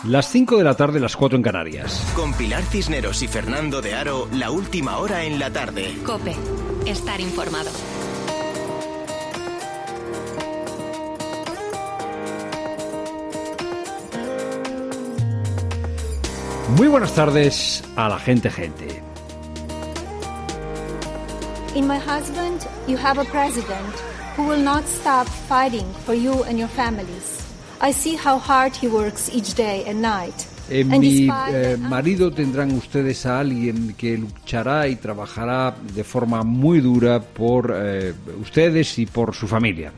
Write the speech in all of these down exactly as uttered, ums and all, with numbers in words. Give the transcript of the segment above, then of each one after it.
Las cinco de la tarde, las cuatro en Canarias. Con Pilar Cisneros y Fernando de Aro, la última hora en la tarde. COPE. Estar informado. Muy buenas tardes a la gente, gente. In my husband, you have a president who will not stop fighting for you and your families. I see how hard he works each day and night. En mi eh, marido tendrán ustedes a alguien que luchará y trabajará de forma muy dura por eh, ustedes y por su familia.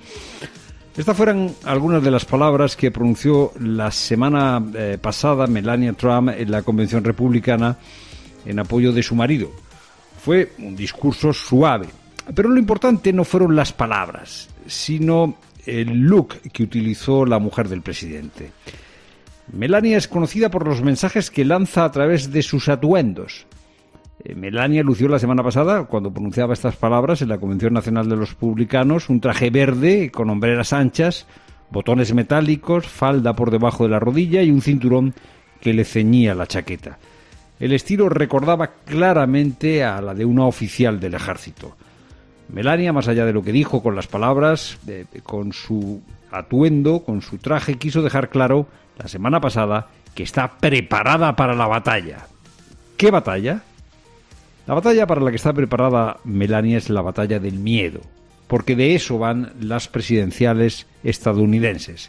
Estas fueron algunas de las palabras que pronunció la semana eh, pasada Melania Trump en la Convención Republicana en apoyo de su marido. Fue un discurso suave, pero lo importante no fueron las palabras, sino el look que utilizó la mujer del presidente. Melania es conocida por los mensajes que lanza a través de sus atuendos. Melania lució la semana pasada, cuando pronunciaba estas palabras en la Convención Nacional de los Republicanos, un traje verde con hombreras anchas, botones metálicos, falda por debajo de la rodilla y un cinturón que le ceñía la chaqueta. El estilo recordaba claramente a la de una oficial del ejército. Melania, más allá de lo que dijo con las palabras, eh, con su atuendo, con su traje, quiso dejar claro la semana pasada que está preparada para la batalla. ¿Qué batalla? La batalla para la que está preparada Melania es la batalla del miedo, porque de eso van las presidenciales estadounidenses.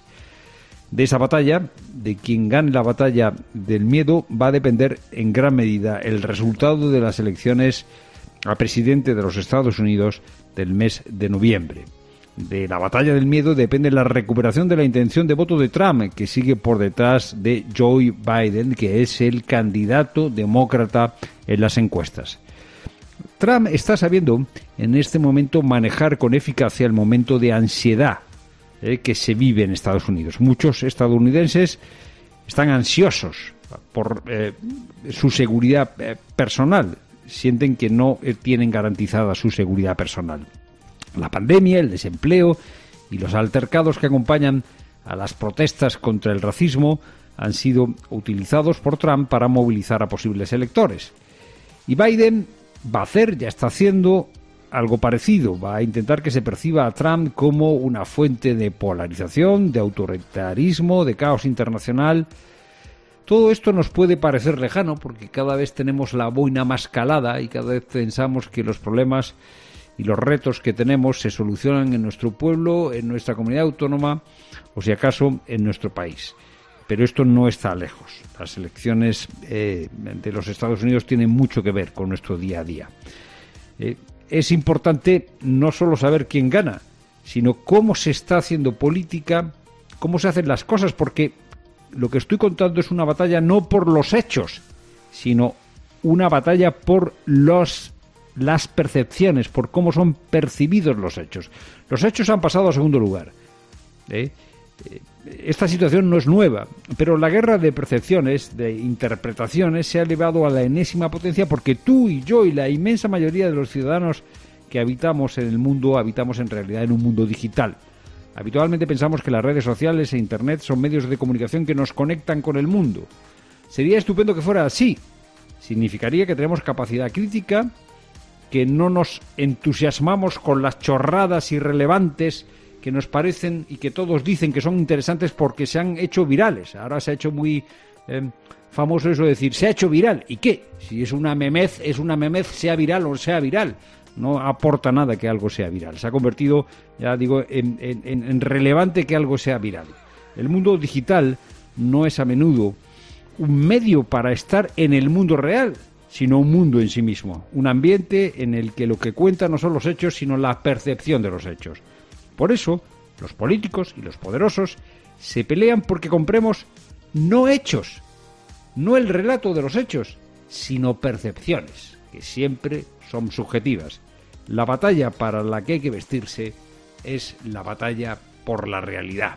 De esa batalla, de quien gane la batalla del miedo, va a depender en gran medida el resultado de las elecciones a presidente de los Estados Unidos del mes de noviembre. De la batalla del miedo depende la recuperación de la intención de voto de Trump, que sigue por detrás de Joe Biden, que es el candidato demócrata en las encuestas. Trump está sabiendo en este momento manejar con eficacia el momento de ansiedad eh, que se vive en Estados Unidos. Muchos estadounidenses están ansiosos por eh, su seguridad eh, personal, sienten que no eh, tienen garantizada su seguridad personal. La pandemia, el desempleo y los altercados que acompañan a las protestas contra el racismo han sido utilizados por Trump para movilizar a posibles electores. Y Biden va a hacer, ya está haciendo algo parecido, va a intentar que se perciba a Trump como una fuente de polarización, de autoritarismo, de caos internacional. Todo esto nos puede parecer lejano porque cada vez tenemos la boina más calada y cada vez pensamos que los problemas y los retos que tenemos se solucionan en nuestro pueblo, en nuestra comunidad autónoma o si acaso en nuestro país. Pero esto no está lejos. Las elecciones eh, de los Estados Unidos tienen mucho que ver con nuestro día a día. Eh, es importante no solo saber quién gana, sino cómo se está haciendo política, cómo se hacen las cosas, porque lo que estoy contando es una batalla no por los hechos, sino una batalla por los las percepciones, por cómo son percibidos los hechos. Los hechos han pasado a segundo lugar. ¿Eh? Esta situación no es nueva, pero la guerra de percepciones, de interpretaciones, se ha elevado a la enésima potencia porque tú y yo y la inmensa mayoría de los ciudadanos que habitamos en el mundo, habitamos en realidad en un mundo digital. Habitualmente pensamos que las redes sociales e Internet son medios de comunicación que nos conectan con el mundo. Sería estupendo que fuera así. Significaría que tenemos capacidad crítica, que no nos entusiasmamos con las chorradas irrelevantes que nos parecen y que todos dicen que son interesantes porque se han hecho virales. Ahora se ha hecho muy eh, famoso eso de decir, se ha hecho viral. ¿Y qué? Si es una memez, es una memez, sea viral o sea viral. No aporta nada que algo sea viral. Se ha convertido, ya digo, en, en, en relevante que algo sea viral. El mundo digital no es a menudo un medio para estar en el mundo real, sino un mundo en sí mismo, un ambiente en el que lo que cuenta no son los hechos, sino la percepción de los hechos. Por eso, los políticos y los poderosos se pelean porque compremos no hechos, no el relato de los hechos, sino percepciones, que siempre son subjetivas. La batalla para la que hay que vestirse es la batalla por la realidad.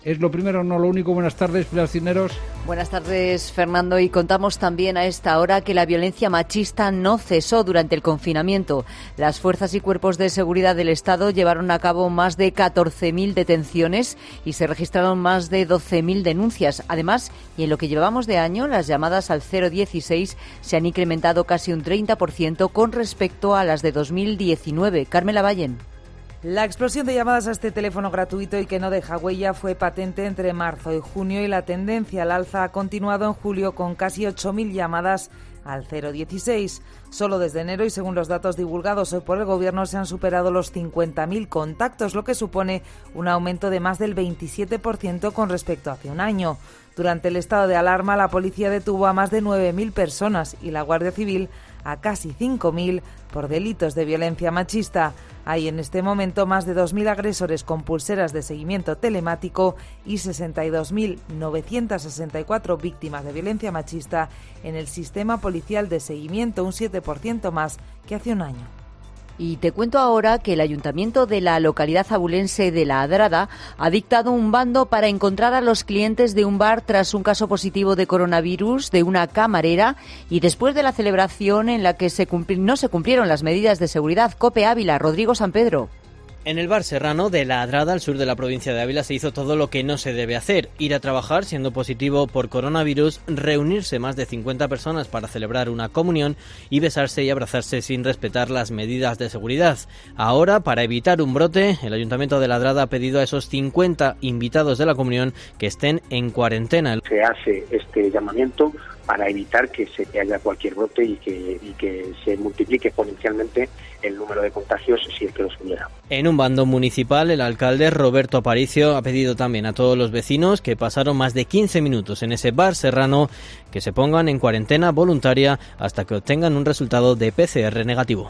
Es lo primero, no lo único. Buenas tardes, Pilar Cisneros. Buenas tardes, Fernando, y contamos también a esta hora que la violencia machista no cesó durante el confinamiento. Las fuerzas y cuerpos de seguridad del Estado llevaron a cabo más de catorce mil detenciones y se registraron más de doce mil denuncias. Además, y en lo que llevamos de año, las llamadas al cero dieciséis se han incrementado casi un treinta por ciento con respecto a las de dos mil diecinueve. Carmela Vallen. La explosión de llamadas a este teléfono gratuito y que no deja huella fue patente entre marzo y junio y la tendencia al alza ha continuado en julio con casi ocho mil llamadas al cero dieciséis. Solo desde enero y según los datos divulgados hoy por el Gobierno se han superado los cincuenta mil contactos, lo que supone un aumento de más del veintisiete por ciento con respecto a hace un año. Durante el estado de alarma, la policía detuvo a más de nueve mil personas y la Guardia Civil a casi cinco mil por delitos de violencia machista. Hay en este momento más de dos mil agresores con pulseras de seguimiento telemático y sesenta y dos mil novecientas sesenta y cuatro víctimas de violencia machista en el sistema policial de seguimiento, un siete por ciento más que hace un año. Y te cuento ahora que el ayuntamiento de la localidad abulense de La Adrada ha dictado un bando para encontrar a los clientes de un bar tras un caso positivo de coronavirus de una camarera y después de la celebración en la que se cumpli- no se cumplieron las medidas de seguridad. COPE Ávila, Rodrigo San Pedro. En el bar serrano de La Adrada, al sur de la provincia de Ávila, se hizo todo lo que no se debe hacer. Ir a trabajar siendo positivo por coronavirus, reunirse más de cincuenta personas para celebrar una comunión y besarse y abrazarse sin respetar las medidas de seguridad. Ahora, para evitar un brote, el Ayuntamiento de La Adrada ha pedido a esos cincuenta invitados de la comunión que estén en cuarentena. Se hace este llamamiento para evitar que se que haya cualquier brote y que, y que se multiplique exponencialmente el número de contagios si es que los hubiera. En un bando municipal, el alcalde Roberto Aparicio ha pedido también a todos los vecinos que pasaron más de quince minutos en ese bar serrano que se pongan en cuarentena voluntaria hasta que obtengan un resultado de P C R negativo.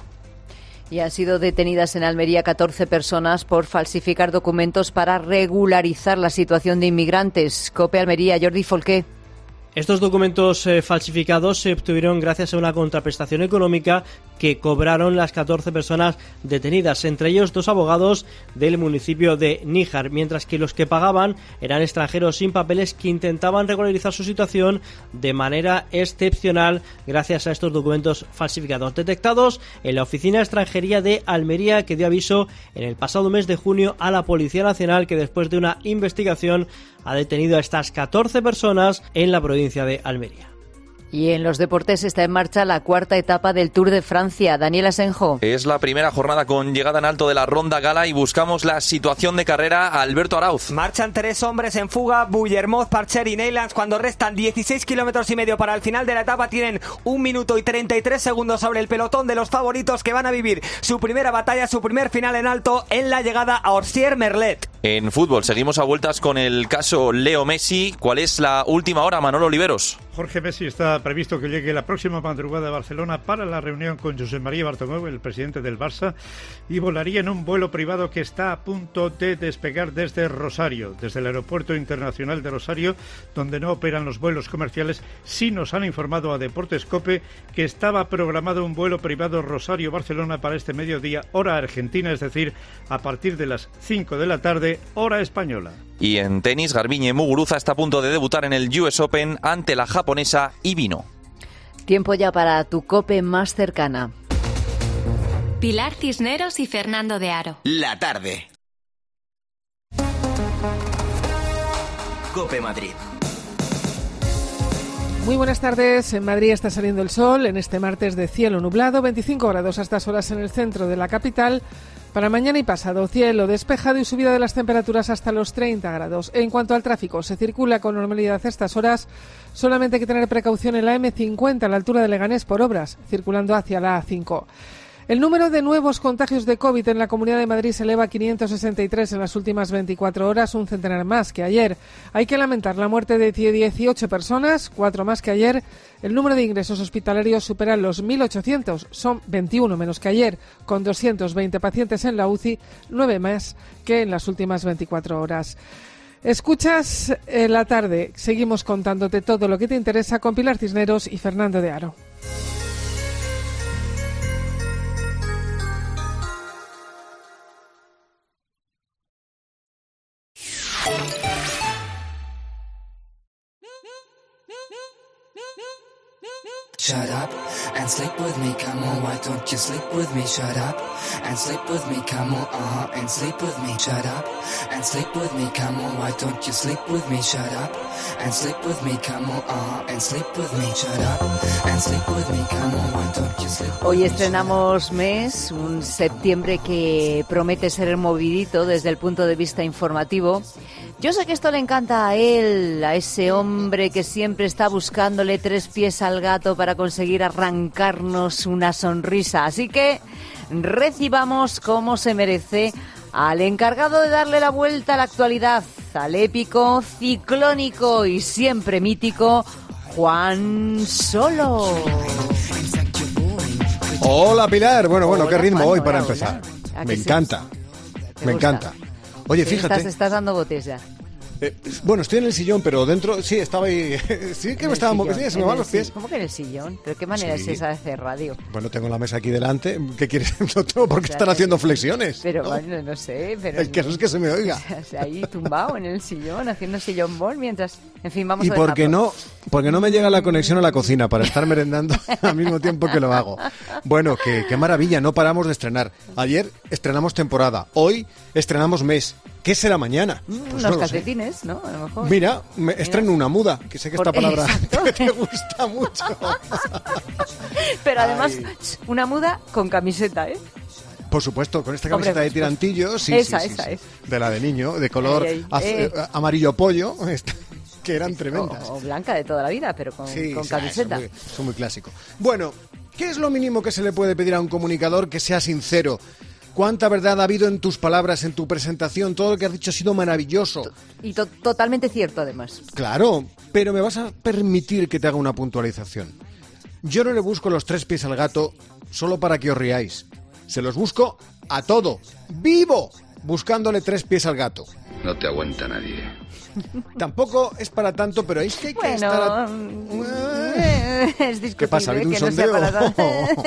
Y han sido detenidas en Almería catorce personas por falsificar documentos para regularizar la situación de inmigrantes. COPE Almería, Jordi Folqué. Estos documentos eh, falsificados se obtuvieron gracias a una contraprestación económica que cobraron las catorce personas detenidas, entre ellos dos abogados del municipio de Níjar, mientras que los que pagaban eran extranjeros sin papeles que intentaban regularizar su situación de manera excepcional gracias a estos documentos falsificados detectados en la Oficina de Extranjería de Almería, que dio aviso en el pasado mes de junio a la Policía Nacional, que después de una investigación ha detenido a estas catorce personas en la provincia de Almería. Y en los deportes está en marcha la cuarta etapa del Tour de Francia. Daniel Asenjo. Es la primera jornada con llegada en alto de la Ronda Gala y buscamos la situación de carrera a Alberto Arauz. Marchan tres hombres en fuga, Bullermoz, Parcher y Neylands. Cuando restan dieciséis kilómetros y medio para el final de la etapa, tienen un minuto y treinta y tres segundos sobre el pelotón de los favoritos que van a vivir su primera batalla, su primer final en alto en la llegada a Orsier-Merlet. En fútbol seguimos a vueltas con el caso Leo Messi. ¿Cuál es la última hora, Manolo Oliveros? Jorge Messi está previsto que llegue la próxima madrugada a Barcelona para la reunión con Josep María Bartomeu, el presidente del Barça, y volaría en un vuelo privado que está a punto de despegar desde Rosario, desde el Aeropuerto Internacional de Rosario, donde no operan los vuelos comerciales. Sí nos han informado a Deportes COPE que estaba programado un vuelo privado Rosario-Barcelona para este mediodía, hora argentina, es decir, a partir de las cinco de la tarde, hora española. Y en tenis, Garbiñe Muguruza está a punto de debutar en el U S Open ante la japonesa Ibino. Tiempo ya para tu COPE más cercana. Pilar Cisneros y Fernando de Aro. La tarde. COPE Madrid. Muy buenas tardes. En Madrid está saliendo el sol en este martes de cielo nublado, veinticinco grados a estas horas en el centro de la capital. Para mañana y pasado, cielo despejado y subida de las temperaturas hasta los treinta grados. En cuanto al tráfico, se circula con normalidad a estas horas. Solamente hay que tener precaución en la eme cincuenta a la altura de Leganés por obras, circulando hacia la a cinco. El número de nuevos contagios de COVID en la Comunidad de Madrid se eleva a quinientos sesenta y tres en las últimas veinticuatro horas, un centenar más que ayer. Hay que lamentar la muerte de dieciocho personas, cuatro más que ayer. El número de ingresos hospitalarios supera los mil ochocientos, son veintiuno menos que ayer, con doscientos veinte pacientes en la U C I, nueve más que en las últimas veinticuatro horas. Escuchas en la tarde, seguimos contándote todo lo que te interesa con Pilar Cisneros y Fernando de Aro. Shut up and sleep with me, come on, why don't you sleep with me? Shut up and sleep with me, come on, uh-huh, and sleep with me. Shut up and sleep with me, come on, why don't you sleep with me? Shut up and sleep with me, come on, uh-huh, and sleep with me. Shut up and sleep with me, come on, why don't you sleep with me? Hoy estrenamos mes, un septiembre que promete ser movidito desde el punto de vista informativo. Yo sé que esto le encanta a él, a ese hombre que siempre está buscándole tres pies al gato para conseguir arrancarnos una sonrisa. Así que recibamos como se merece al encargado de darle la vuelta a la actualidad, al épico, ciclónico y siempre mítico Juan Solo. Hola Pilar, bueno, bueno, Hola, qué ritmo Juan, hoy hola, para hola. empezar. ¿A Me que sí? encanta, ¿Te me gusta? encanta. Oye, Sí, fíjate. Estás, estás dando botes ya. Eh, bueno, estoy en el sillón, pero dentro, sí, estaba ahí. Sí, que En me el estaba sillón, moviendo, se me en van el los pies. sillón. ¿Cómo que en el sillón? ¿Pero qué manera Sí. es esa de hacer radio? Bueno, tengo la mesa aquí delante. ¿Qué quieres? No tengo por qué O sea, estar que- haciendo flexiones. Pero ¿no? bueno, no sé, pero... El caso es que se me oiga. O sea, ahí tumbado en el sillón, haciendo sillón ball mientras... En fin, vamos Y a porque dejarlo. no, porque no me llega la conexión a la cocina para estar merendando al mismo tiempo que lo hago. Bueno, que, qué maravilla, no paramos de estrenar. Ayer estrenamos temporada, hoy estrenamos mes. ¿Qué será mañana? Mm, Pues unos no lo sé. calcetines, ¿no? A lo mejor. Mira, me estreno una muda, que sé que esta Por- palabra Exacto. te gusta mucho. Pero además, Ay. una muda con camiseta, ¿eh? Por supuesto, con esta Hombre, camiseta de pues, tirantillo, sí, esa, sí, sí, esa sí. es. De la de niño, de color Ay, ay, az- eh. eh, amarillo pollo, esta- que eran tremendas. O, o blanca de toda la vida, pero con, Sí, con sí, camiseta. Eso es muy, eso es muy clásico. Bueno, ¿qué es lo mínimo que se le puede pedir a un comunicador? Que sea sincero. ¿Cuánta verdad ha habido en tus palabras, en tu presentación? Todo lo que has dicho ha sido maravilloso. Y to- totalmente cierto, además. Claro, pero me vas a permitir que te haga una puntualización. Yo no le busco los tres pies al gato solo para que os riáis. Se los busco a todo, vivo, buscándole tres pies al gato. No te aguanta nadie. Tampoco es para tanto, pero es que hay que Bueno, estar... a- es discutible ¿Qué pasa? ¿Ha habido un que no sea sondeo? para tanto.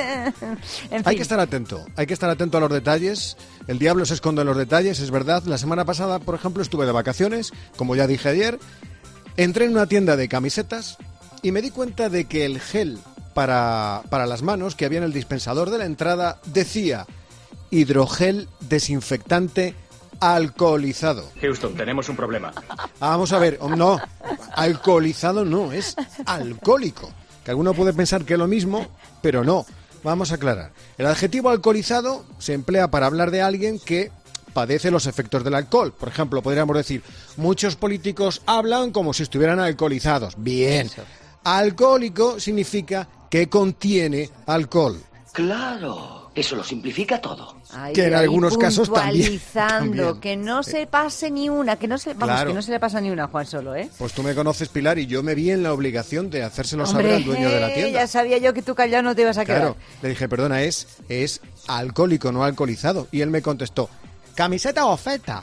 En Hay fin. que estar atento, hay que estar atento a los detalles. El diablo se esconde en los detalles, es verdad. La semana pasada, por ejemplo, estuve de vacaciones, como ya dije ayer. Entré en una tienda de camisetas y me di cuenta de que el gel para, para las manos que había en el dispensador de la entrada decía hidrogel desinfectante alcoholizado. Houston, tenemos un problema. Vamos a ver, oh, no, alcoholizado no, es alcohólico. Que alguno puede pensar que es lo mismo, pero no. Vamos a aclarar. El adjetivo alcoholizado se emplea para hablar de alguien que padece los efectos del alcohol. Por ejemplo, podríamos decir, muchos políticos hablan como si estuvieran alcoholizados. Bien. Eso. Alcohólico significa que contiene alcohol. Claro, eso lo simplifica todo. Ay, que en ahí algunos casos también- puntualizando, también. que no se pase ni una, que no se, vamos, Claro. que no se le pasa ni una a Juan Solo, ¿eh? Pues tú me conoces, Pilar, y yo me vi en la obligación de hacérselo saber Hombre, al dueño de la eh, tienda. ya sabía yo que tú callado no te ibas a quedar. Claro, le dije, perdona, es, es alcohólico, no alcoholizado. Y él me contestó, ¿camiseta o oferta?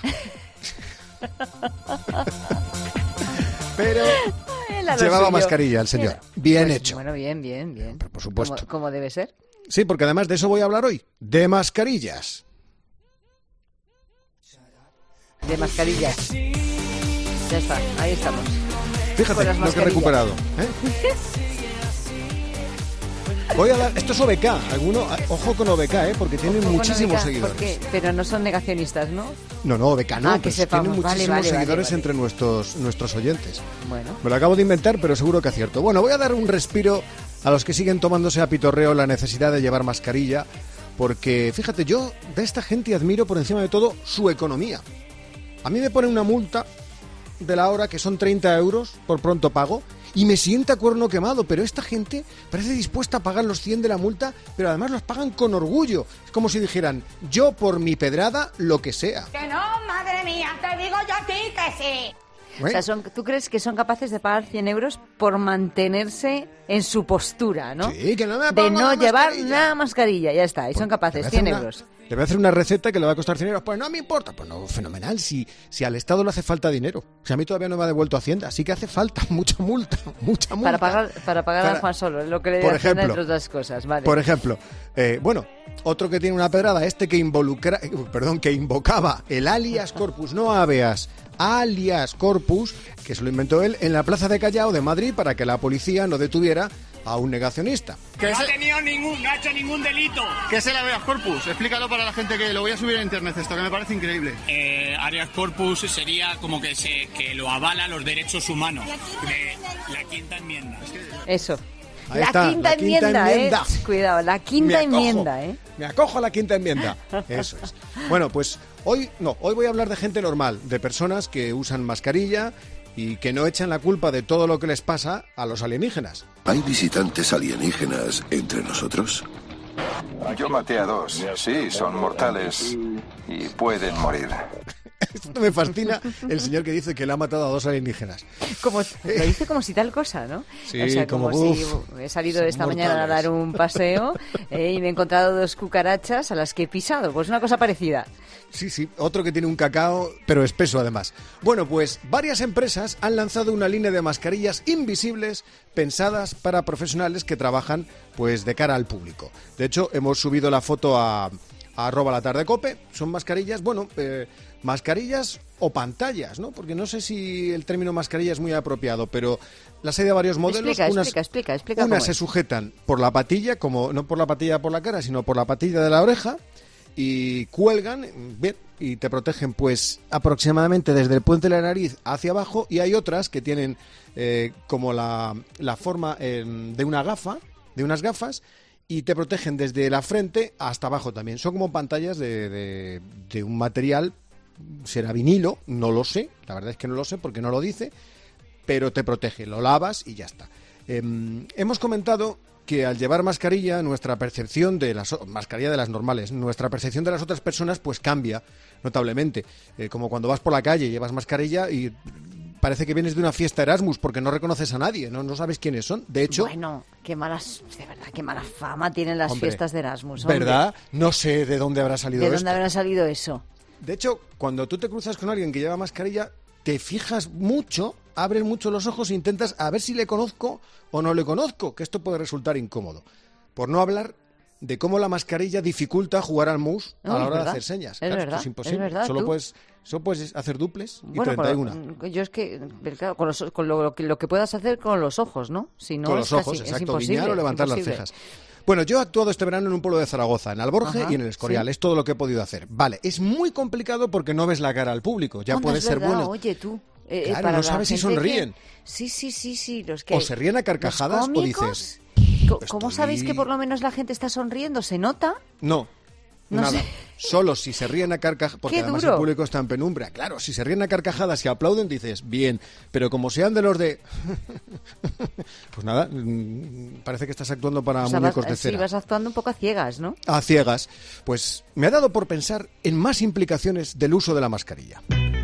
Pero Él a lo llevaba suyo. mascarilla el señor. Bien Pues, hecho. Bueno, bien, bien, bien. por supuesto. Como, como debe ser. Sí, porque además de eso voy a hablar hoy, de mascarillas. De mascarillas. Ya está, ahí estamos. Fíjate Con las lo que he mascarillas. recuperado. ¿eh? Voy a dar, esto es O B K, alguno, ojo con O B K, ¿eh? Porque tienen Ojo con muchísimos O B K, seguidores. porque- pero no son negacionistas, ¿no? No, no, O B K no, Ah, que pues sepamos. tienen Vale, muchísimos vale, vale, seguidores vale. entre nuestros, nuestros oyentes. Bueno. Me lo acabo de inventar, pero seguro que acierto. Bueno, voy a dar un respiro a los que siguen tomándose a pitorreo la necesidad de llevar mascarilla, porque, fíjate, yo de esta gente admiro por encima de todo su economía. A mí me ponen una multa de la hora que son treinta euros por pronto pago y me sienta cuerno quemado, pero esta gente parece dispuesta a pagar los cien de la multa, pero además los pagan con orgullo. Es como si dijeran, yo por mi pedrada, lo que sea. Que no, madre mía, te digo yo a ti que sí. O sea, son, ¿tú crees que son capaces de pagar cien euros por mantenerse en su postura, no? Sí, que no me De pongo no la llevar mascarilla. nada mascarilla, ya está, y son capaces, Me cien hace una- euros. Le voy a hacer una receta que le va a costar dinero. Pues no me importa. Pues no, fenomenal. Si, si al Estado le hace falta dinero. Si a mí todavía no me ha devuelto Hacienda. Así que hace falta mucha multa. Mucha multa. Para pagar, para pagar para, a Juan Solo. Lo que le por Hacienda, ejemplo, entre otras cosas. Vale. Por ejemplo, eh, bueno, otro que tiene una pedrada. Este que involucra, perdón, que invocaba el alias corpus, no habeas, alias corpus, que se lo inventó él en la plaza de Callao de Madrid para que la policía no detuviera a un negacionista. Que no ha tenido ningún, no ha hecho ningún delito. ¿Qué es el habeas corpus? Explícalo para la gente, que lo voy a subir a internet, esto que me parece increíble. Eh, habeas corpus sería como que se que lo avala los derechos humanos. De la quinta enmienda. Eso. Ahí la, está, quinta la quinta enmienda, enmienda. ¿eh? Cuidado, la quinta enmienda, ¿eh? Me acojo a la quinta enmienda. Eso es. Bueno, pues hoy no, hoy voy a hablar de gente normal, de personas que usan mascarilla y que no echan la culpa de todo lo que les pasa a los alienígenas. ¿Hay visitantes alienígenas entre nosotros? Yo maté a dos. Sí, son mortales y pueden morir. Esto me fascina, el señor que dice que le ha matado a dos alienígenas. Como, lo dice como si tal cosa, ¿no? Sí, o sea, como, como si uf, he salido esta mortales. mañana a dar un paseo eh, y me he encontrado dos cucarachas a las que he pisado. Pues una cosa parecida. Sí, sí, otro que tiene un cacao, pero espeso además. Bueno, pues varias empresas han lanzado una línea de mascarillas invisibles pensadas para profesionales que trabajan pues de cara al público. De hecho, hemos subido la foto a, a arroba la tarde cope. Son mascarillas, bueno, eh, mascarillas o pantallas, ¿no? Porque no sé si el término mascarilla es muy apropiado, pero las hay de varios modelos. Explica, unas, explica, explica, explica unas cómo se es. sujetan por la patilla, como no por la patilla por la cara, sino por la patilla de la oreja, y cuelgan, bien, y te protegen pues aproximadamente desde el puente de la nariz hacia abajo, y hay otras que tienen eh, como la, la forma eh, de una gafa, de unas gafas, y te protegen desde la frente hasta abajo también. Son como pantallas de, de, de un material, será vinilo, no lo sé, la verdad es que no lo sé porque no lo dice, pero te protege, lo lavas y ya está. Eh, hemos comentado que al llevar mascarilla, nuestra percepción de las mascarilla de las normales, nuestra percepción de las otras personas pues cambia notablemente. Eh, como cuando vas por la calle y llevas mascarilla y parece que vienes de una fiesta Erasmus porque no reconoces a nadie, no, no sabes quiénes son. De hecho, bueno, qué malas, de verdad, qué mala fama tienen las hombre, fiestas de Erasmus. Hombre. ¿Verdad? No sé de dónde habrá salido ¿De esto. dónde habrá salido eso? De hecho, cuando tú te cruzas con alguien que lleva mascarilla, te fijas mucho, abres mucho los ojos e intentas a ver si le conozco o no le conozco, que esto puede resultar incómodo. Por no hablar de cómo la mascarilla dificulta jugar al mus no, a la hora verdad, de hacer señas. Es Claro, verdad, esto es imposible. es verdad, solo, ¿tú? puedes, solo puedes hacer duples y bueno, treinta y uno. pero, yo es que, claro, con, los, con lo, que, lo que puedas hacer con los ojos, ¿no? Si no con es los ojos, casi, exacto, es imposible, guiñar o levantar las imposible. cejas. Bueno, yo he actuado este verano en un pueblo de Zaragoza, en Alborge Ajá, y en el Escorial. sí. Es todo lo que he podido hacer. Vale, es muy complicado porque no ves la cara al público. Ya Onda, puede es ser verdad, bueno. Oye, tú. Eh, Claro, para no la sabes si gente sonríen. que- Sí, sí, sí, sí. Los que... O se ríen a carcajadas ¿Los o cómicos? dices... Co- ¿Cómo estoy- sabéis que por lo menos la gente está sonriendo? ¿Se nota? No, No nada. sé. Solo si se ríen a carcajadas, porque Qué además duro. el público está en penumbra. Claro, si se ríen a carcajadas y aplauden, dices, bien. Pero como sean de los de... pues nada, mm, parece que estás actuando para O sea, muñecos vas, de sí, cera. vas actuando un poco a ciegas, ¿no? A ciegas. Pues me ha dado por pensar en más implicaciones del uso de la mascarilla.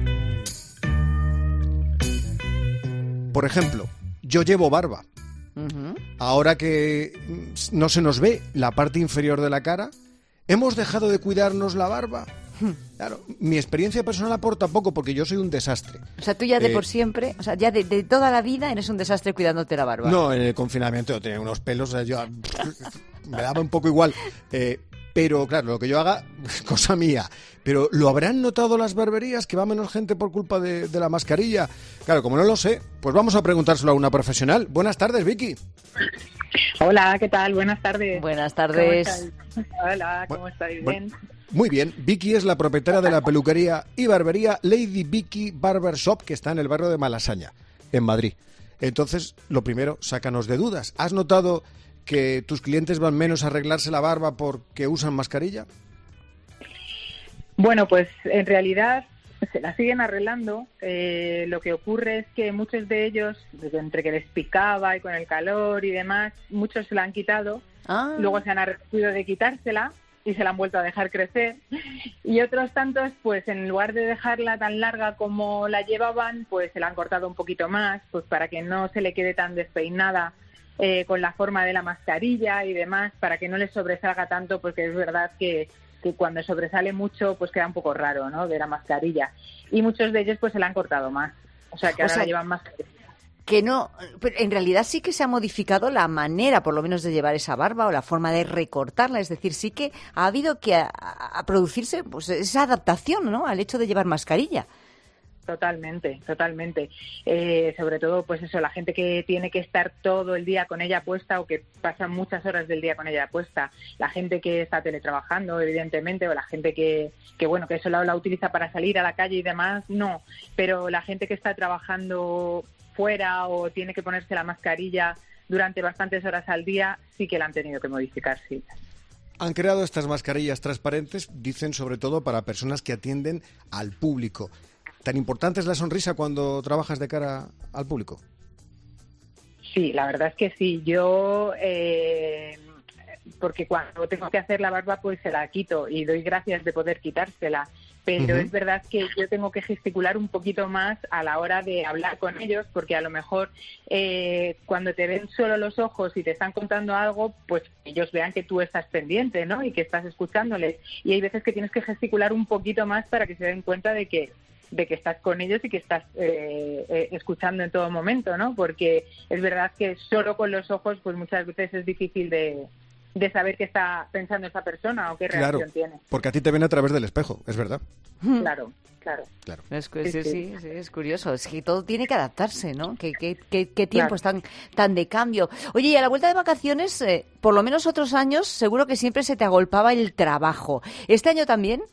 Por ejemplo, yo llevo barba. Ujú. Ahora que mm, no se nos ve la parte inferior de la cara, ¿hemos dejado de cuidarnos la barba? Claro, mi experiencia personal aporta poco porque yo soy un desastre. O sea, tú ya de Eh, por siempre, o sea, ya de, de toda la vida eres un desastre cuidándote la barba. No, en el confinamiento tenía unos pelos, o sea, yo me daba un poco igual. Eh, pero claro, lo que yo haga, cosa mía. Pero ¿lo habrán notado las barberías que va menos gente por culpa de, de la mascarilla? Claro, como no lo sé, pues vamos a preguntárselo a una profesional. Buenas tardes, Vicky. Hola, ¿qué tal? Buenas tardes. Buenas ¿Cómo tardes. estáis? Hola, ¿cómo estáis? Bueno, ¿Bien? Muy bien, Vicky es la propietaria de la peluquería y barbería Lady Vicky Barber Shop, que está en el barrio de Malasaña, en Madrid. Entonces, lo primero, sácanos de dudas. ¿Has notado que tus clientes van menos a arreglarse la barba porque usan mascarilla? Bueno, pues en realidad se la siguen arreglando. Eh, lo que ocurre es que muchos de ellos, entre que les picaba y con el calor y demás, muchos se la han quitado. Ah. Luego se han arrepentido de quitársela y se la han vuelto a dejar crecer. Y otros tantos, pues en lugar de dejarla tan larga como la llevaban, pues se la han cortado un poquito más, pues para que no se le quede tan despeinada eh, con la forma de la mascarilla y demás, para que no les sobresalga tanto, porque es verdad que que cuando sobresale mucho pues queda un poco raro, ¿no?, de la mascarilla. Y muchos de ellos pues se la han cortado más, o sea que O ahora sea, la llevan mascarilla. Que no, pero en realidad sí que se ha modificado la manera, por lo menos, de llevar esa barba o la forma de recortarla. Es decir, sí que ha habido que a, a producirse pues esa adaptación, ¿no?, al hecho de llevar mascarilla. Totalmente, totalmente. Eh, sobre todo, pues eso, la gente que tiene que estar todo el día con ella puesta o que pasa muchas horas del día con ella puesta, la gente que está teletrabajando, evidentemente, o la gente que, que bueno, que solo la utiliza para salir a la calle y demás, no. Pero la gente que está trabajando fuera o tiene que ponerse la mascarilla durante bastantes horas al día, sí que la han tenido que modificar, sí. Han creado estas mascarillas transparentes, dicen, sobre todo para personas que atienden al público. ¿Tan importante es la sonrisa cuando trabajas de cara al público? Sí, la verdad es que sí. Yo, eh, porque cuando tengo que hacer la barba, pues se la quito y doy gracias de poder quitársela. Pero uh-huh. es verdad que yo tengo que gesticular un poquito más a la hora de hablar con ellos, porque a lo mejor eh, cuando te ven solo los ojos y te están contando algo, pues ellos vean que tú estás pendiente, ¿no?, y que estás escuchándoles. Y hay veces que tienes que gesticular un poquito más para que se den cuenta de que de que estás con ellos y que estás eh, eh, escuchando en todo momento, ¿no? Porque es verdad que solo con los ojos, pues muchas veces es difícil de, de saber qué está pensando esa persona o qué reacción claro, tiene. Porque a ti te ven a través del espejo, es verdad. Claro, claro. claro. Es, sí, sí, sí, sí, es curioso. Es que todo tiene que adaptarse, ¿no? ¿Qué, qué, qué, qué tiempos claro. tan, tan de cambio? Oye, y a la vuelta de vacaciones, eh, por lo menos otros años, seguro que siempre se te agolpaba el trabajo. ¿Este año también?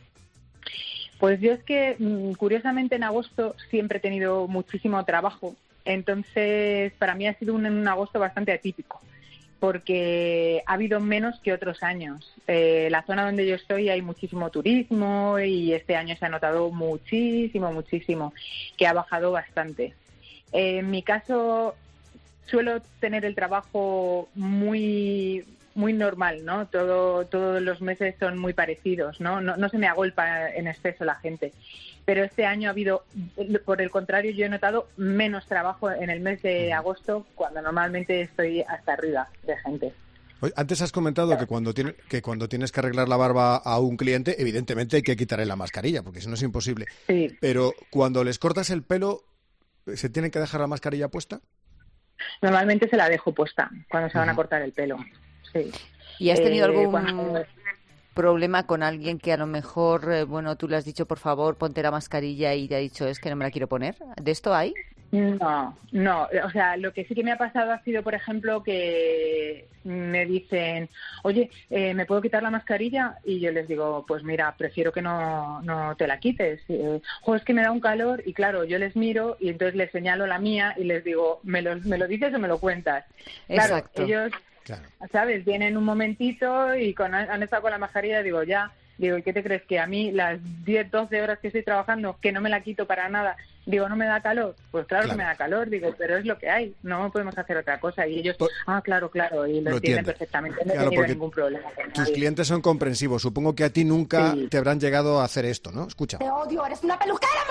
Pues yo es que, curiosamente, en agosto siempre he tenido muchísimo trabajo. Entonces, para mí ha sido un, un agosto bastante atípico, porque ha habido menos que otros años. Eh, la zona donde yo estoy hay muchísimo turismo y este año se ha notado muchísimo, muchísimo, que ha bajado bastante. Eh, en mi caso, suelo tener el trabajo muy... muy normal, ¿no? Todo, todos los meses son muy parecidos, ¿no? No, no se me agolpa en exceso la gente. Pero este año ha habido, por el contrario, yo he notado menos trabajo en el mes de agosto, cuando normalmente estoy hasta arriba de gente. Oye, antes has comentado claro. que cuando tiene, que cuando tienes que arreglar la barba a un cliente, evidentemente hay que quitarle la mascarilla, porque si no es imposible. Sí. Pero cuando les cortas el pelo, ¿se tienen que dejar la mascarilla puesta? Normalmente se la dejo puesta cuando se van uh-huh. a cortar el pelo. Sí. ¿Y has tenido eh, algún cuando... problema con alguien que a lo mejor, eh, bueno, tú le has dicho, por favor, ponte la mascarilla y te ha dicho, es que no me la quiero poner? ¿De esto hay? No, no. O sea, lo que sí que me ha pasado ha sido, por ejemplo, que me dicen, oye, eh, ¿me puedo quitar la mascarilla? Y yo les digo, pues mira, prefiero que no, no te la quites. Eh, jo, es que me da un calor y claro, yo les miro y entonces les señalo la mía y les digo, ¿me lo, me lo dices o me lo cuentas? Exacto. Claro, ellos... Claro. ¿Sabes? Vienen un momentito y con, han estado con la mascarilla, digo, ya, digo, ¿y qué te crees? Que a mí las diez, doce horas que estoy trabajando, que no me la quito para nada, digo, ¿no me da calor? Pues claro, claro. que me da calor, digo, pero es lo que hay, no podemos hacer otra cosa. Y ellos, Por... ah, claro, claro, y lo, lo entienden perfectamente, no claro, he tenido ningún problema. Tus nadie. clientes son comprensivos, supongo que a ti nunca sí. te habrán llegado a hacer esto, ¿no? Escucha. Te odio, eres una peluquera,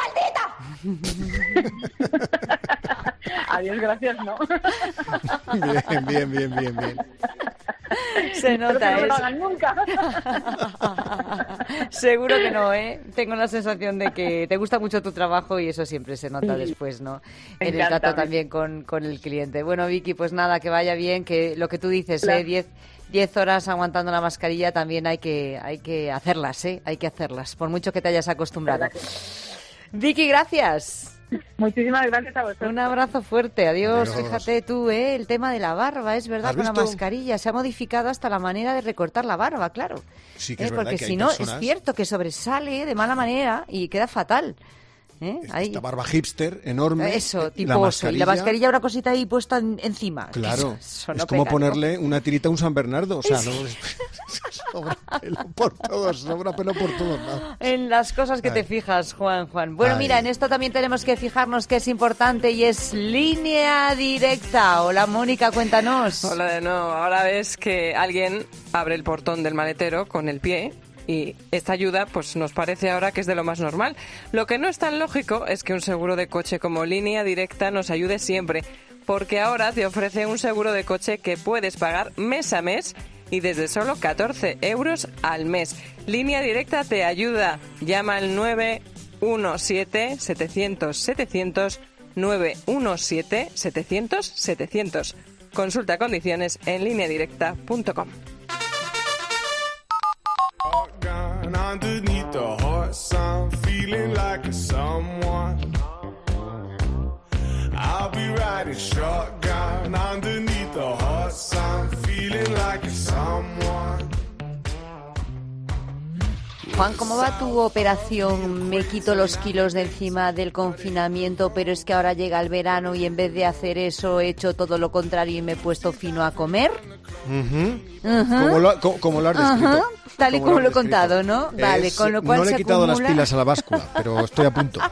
maldita. Adiós, gracias, no. Bien, bien, bien, bien, bien. Se nota eso. No eso. lo hagan nunca. Seguro que no, ¿eh? Tengo la sensación de que te gusta mucho tu trabajo y eso siempre se nota sí. después, ¿no? Me en encanta, el trato también con, con el cliente. Bueno, Vicky, pues nada, que vaya bien, que lo que tú dices, claro. ¿eh? Diez, diez horas aguantando la mascarilla también hay que, hay que hacerlas, ¿eh? Hay que hacerlas, por mucho que te hayas acostumbrado. Vicky, gracias. Muchísimas gracias a vosotros. Un abrazo fuerte, adiós. adiós. Fíjate tú, ¿eh? El tema de la barba, es verdad, con la mascarilla. Se ha modificado hasta la manera de recortar la barba, claro. Sí, que ¿Eh? es verdad Porque que si hay no, personas... es cierto que sobresale de mala manera y queda fatal. ¿Eh? Esta ahí. barba hipster enorme. Eso, tiposo. Y la mascarilla, una cosita ahí puesta en, encima. Claro. Eso, eso es no como pega, ponerle ¿no? una tirita a un San Bernardo. O sea, no sobra pelo por todos, sobra pelo por todos. ¿No? En las cosas que Ay. te fijas, Juan, Juan. Bueno, Ay. mira, en esto también tenemos que fijarnos que es importante y es línea directa. Hola, Mónica, cuéntanos. Hola de nuevo. Ahora ves que alguien abre el portón del maletero con el pie. Y esta ayuda pues nos parece ahora que es de lo más normal. Lo que no es tan lógico es que un seguro de coche como Línea Directa nos ayude siempre, porque ahora te ofrece un seguro de coche que puedes pagar mes a mes y desde solo catorce euros al mes. Línea Directa te ayuda. Llama al nueve uno siete, setecientos, setecientos, nueve uno siete, setecientos, setecientos. Consulta condiciones en línea directa punto com. Juan, ¿cómo va tu operación? Me quito los kilos de encima del confinamiento, pero es que ahora llega el verano y en vez de hacer eso he hecho todo lo contrario y me he puesto fino a comer. Uh-huh. Uh-huh. Como, lo, como, como lo has descrito. Uh-huh. Tal y como, como lo he contado, ¿no? Es, vale, con lo cual no le he se quitado acumula... las pilas a la báscula, pero estoy a punto.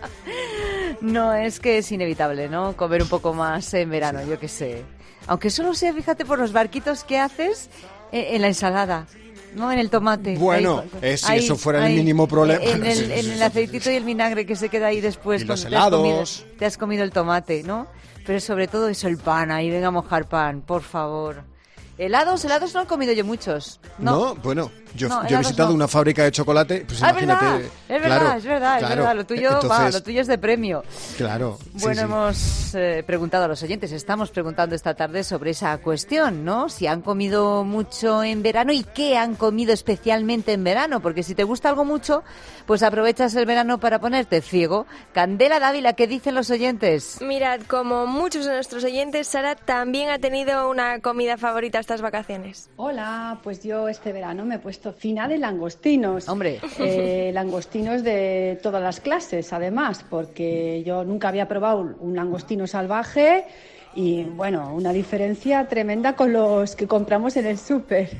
No, es que es inevitable, ¿no? Comer un poco más en verano, yo qué sé. Aunque solo sea, fíjate, por los barquitos que haces en la ensalada. No, en el tomate. Bueno, ahí, eh, si ahí, eso fuera ahí, el mínimo problema. En el, en el aceitito y el vinagre que se queda ahí después. Y los te has, comido, helados. te has comido el tomate, ¿no? Pero sobre todo eso, el pan, ahí venga a mojar pan, por favor. Helados, helados no he comido yo muchos. No, no bueno, yo, no, yo he visitado no. una fábrica de chocolate, pues ah, imagínate. Es verdad, es verdad, claro, es verdad, claro. es verdad. Lo tuyo, Entonces, va, lo tuyo es de premio. Claro. Bueno, sí, sí. hemos eh, preguntado a los oyentes, estamos preguntando esta tarde sobre esa cuestión, ¿no? Si han comido mucho en verano y qué han comido especialmente en verano, porque si te gusta algo mucho, pues aprovechas el verano para ponerte ciego. Candela Dávila, ¿qué dicen los oyentes? Mirad, como muchos de nuestros oyentes, Sara también ha tenido una comida favorita estas vacaciones. Hola, pues yo este verano me he puesto fina de langostinos. Hombre. Eh, langostinos de todas las clases, además, porque yo nunca había probado un langostino salvaje y, bueno, una diferencia tremenda con los que compramos en el súper.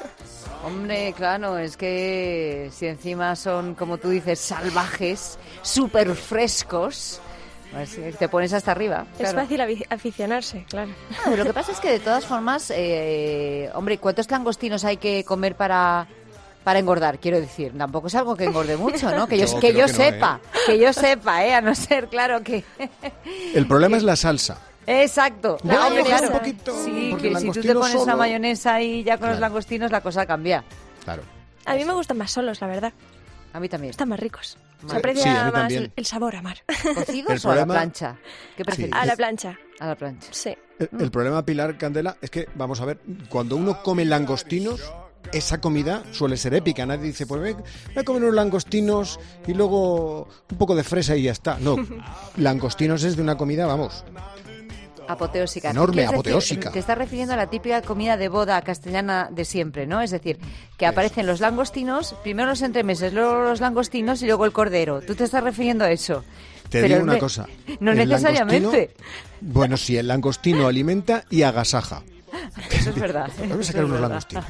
Hombre, claro, es que si encima son, como tú dices, salvajes, súper frescos... Pues te pones hasta arriba. Es claro. fácil avi- aficionarse, claro. No, lo que pasa es que de todas formas, eh, hombre, ¿cuántos langostinos hay que comer para, para engordar? Quiero decir, tampoco es algo que engorde mucho, ¿no? Que yo, yo que yo que sepa, no, ¿eh? que yo sepa, ¿eh? A no ser, claro, que... El problema es la salsa. Exacto. La No, hombre, mayonesa claro. un poquito, Sí, porque que si tú te langostino pones solo- la mayonesa y ya con Claro. los langostinos la cosa cambia. Claro. A mí me gustan más solos, la verdad. A mí también. Están más ricos. Se Vale. aprecia Sí, a mí más también. el, el sabor a mar. ¿Cocidos El o a problema- la plancha? ¿Qué prefieres? A la plancha. A la plancha. Sí. El, el problema, Pilar, Candela, es que, vamos a ver, cuando uno come langostinos, esa comida suele ser épica. Nadie dice, pues voy a comer unos langostinos y luego un poco de fresa y ya está. No, langostinos es de una comida, vamos... Apoteósica. Enorme, ¿Quieres decir, apoteósica. te estás refiriendo a la típica comida de boda castellana de siempre, ¿no? Es decir, que aparecen los langostinos, primero los entremeses, luego los langostinos y luego el cordero. ¿Tú te estás refiriendo a eso? Te Pero, digo una hombre, cosa. No el necesariamente. langostino- bueno, sí, el langostino alimenta y agasaja. Eso es verdad. Vamos a eso sacar es unos verdad. langostinos.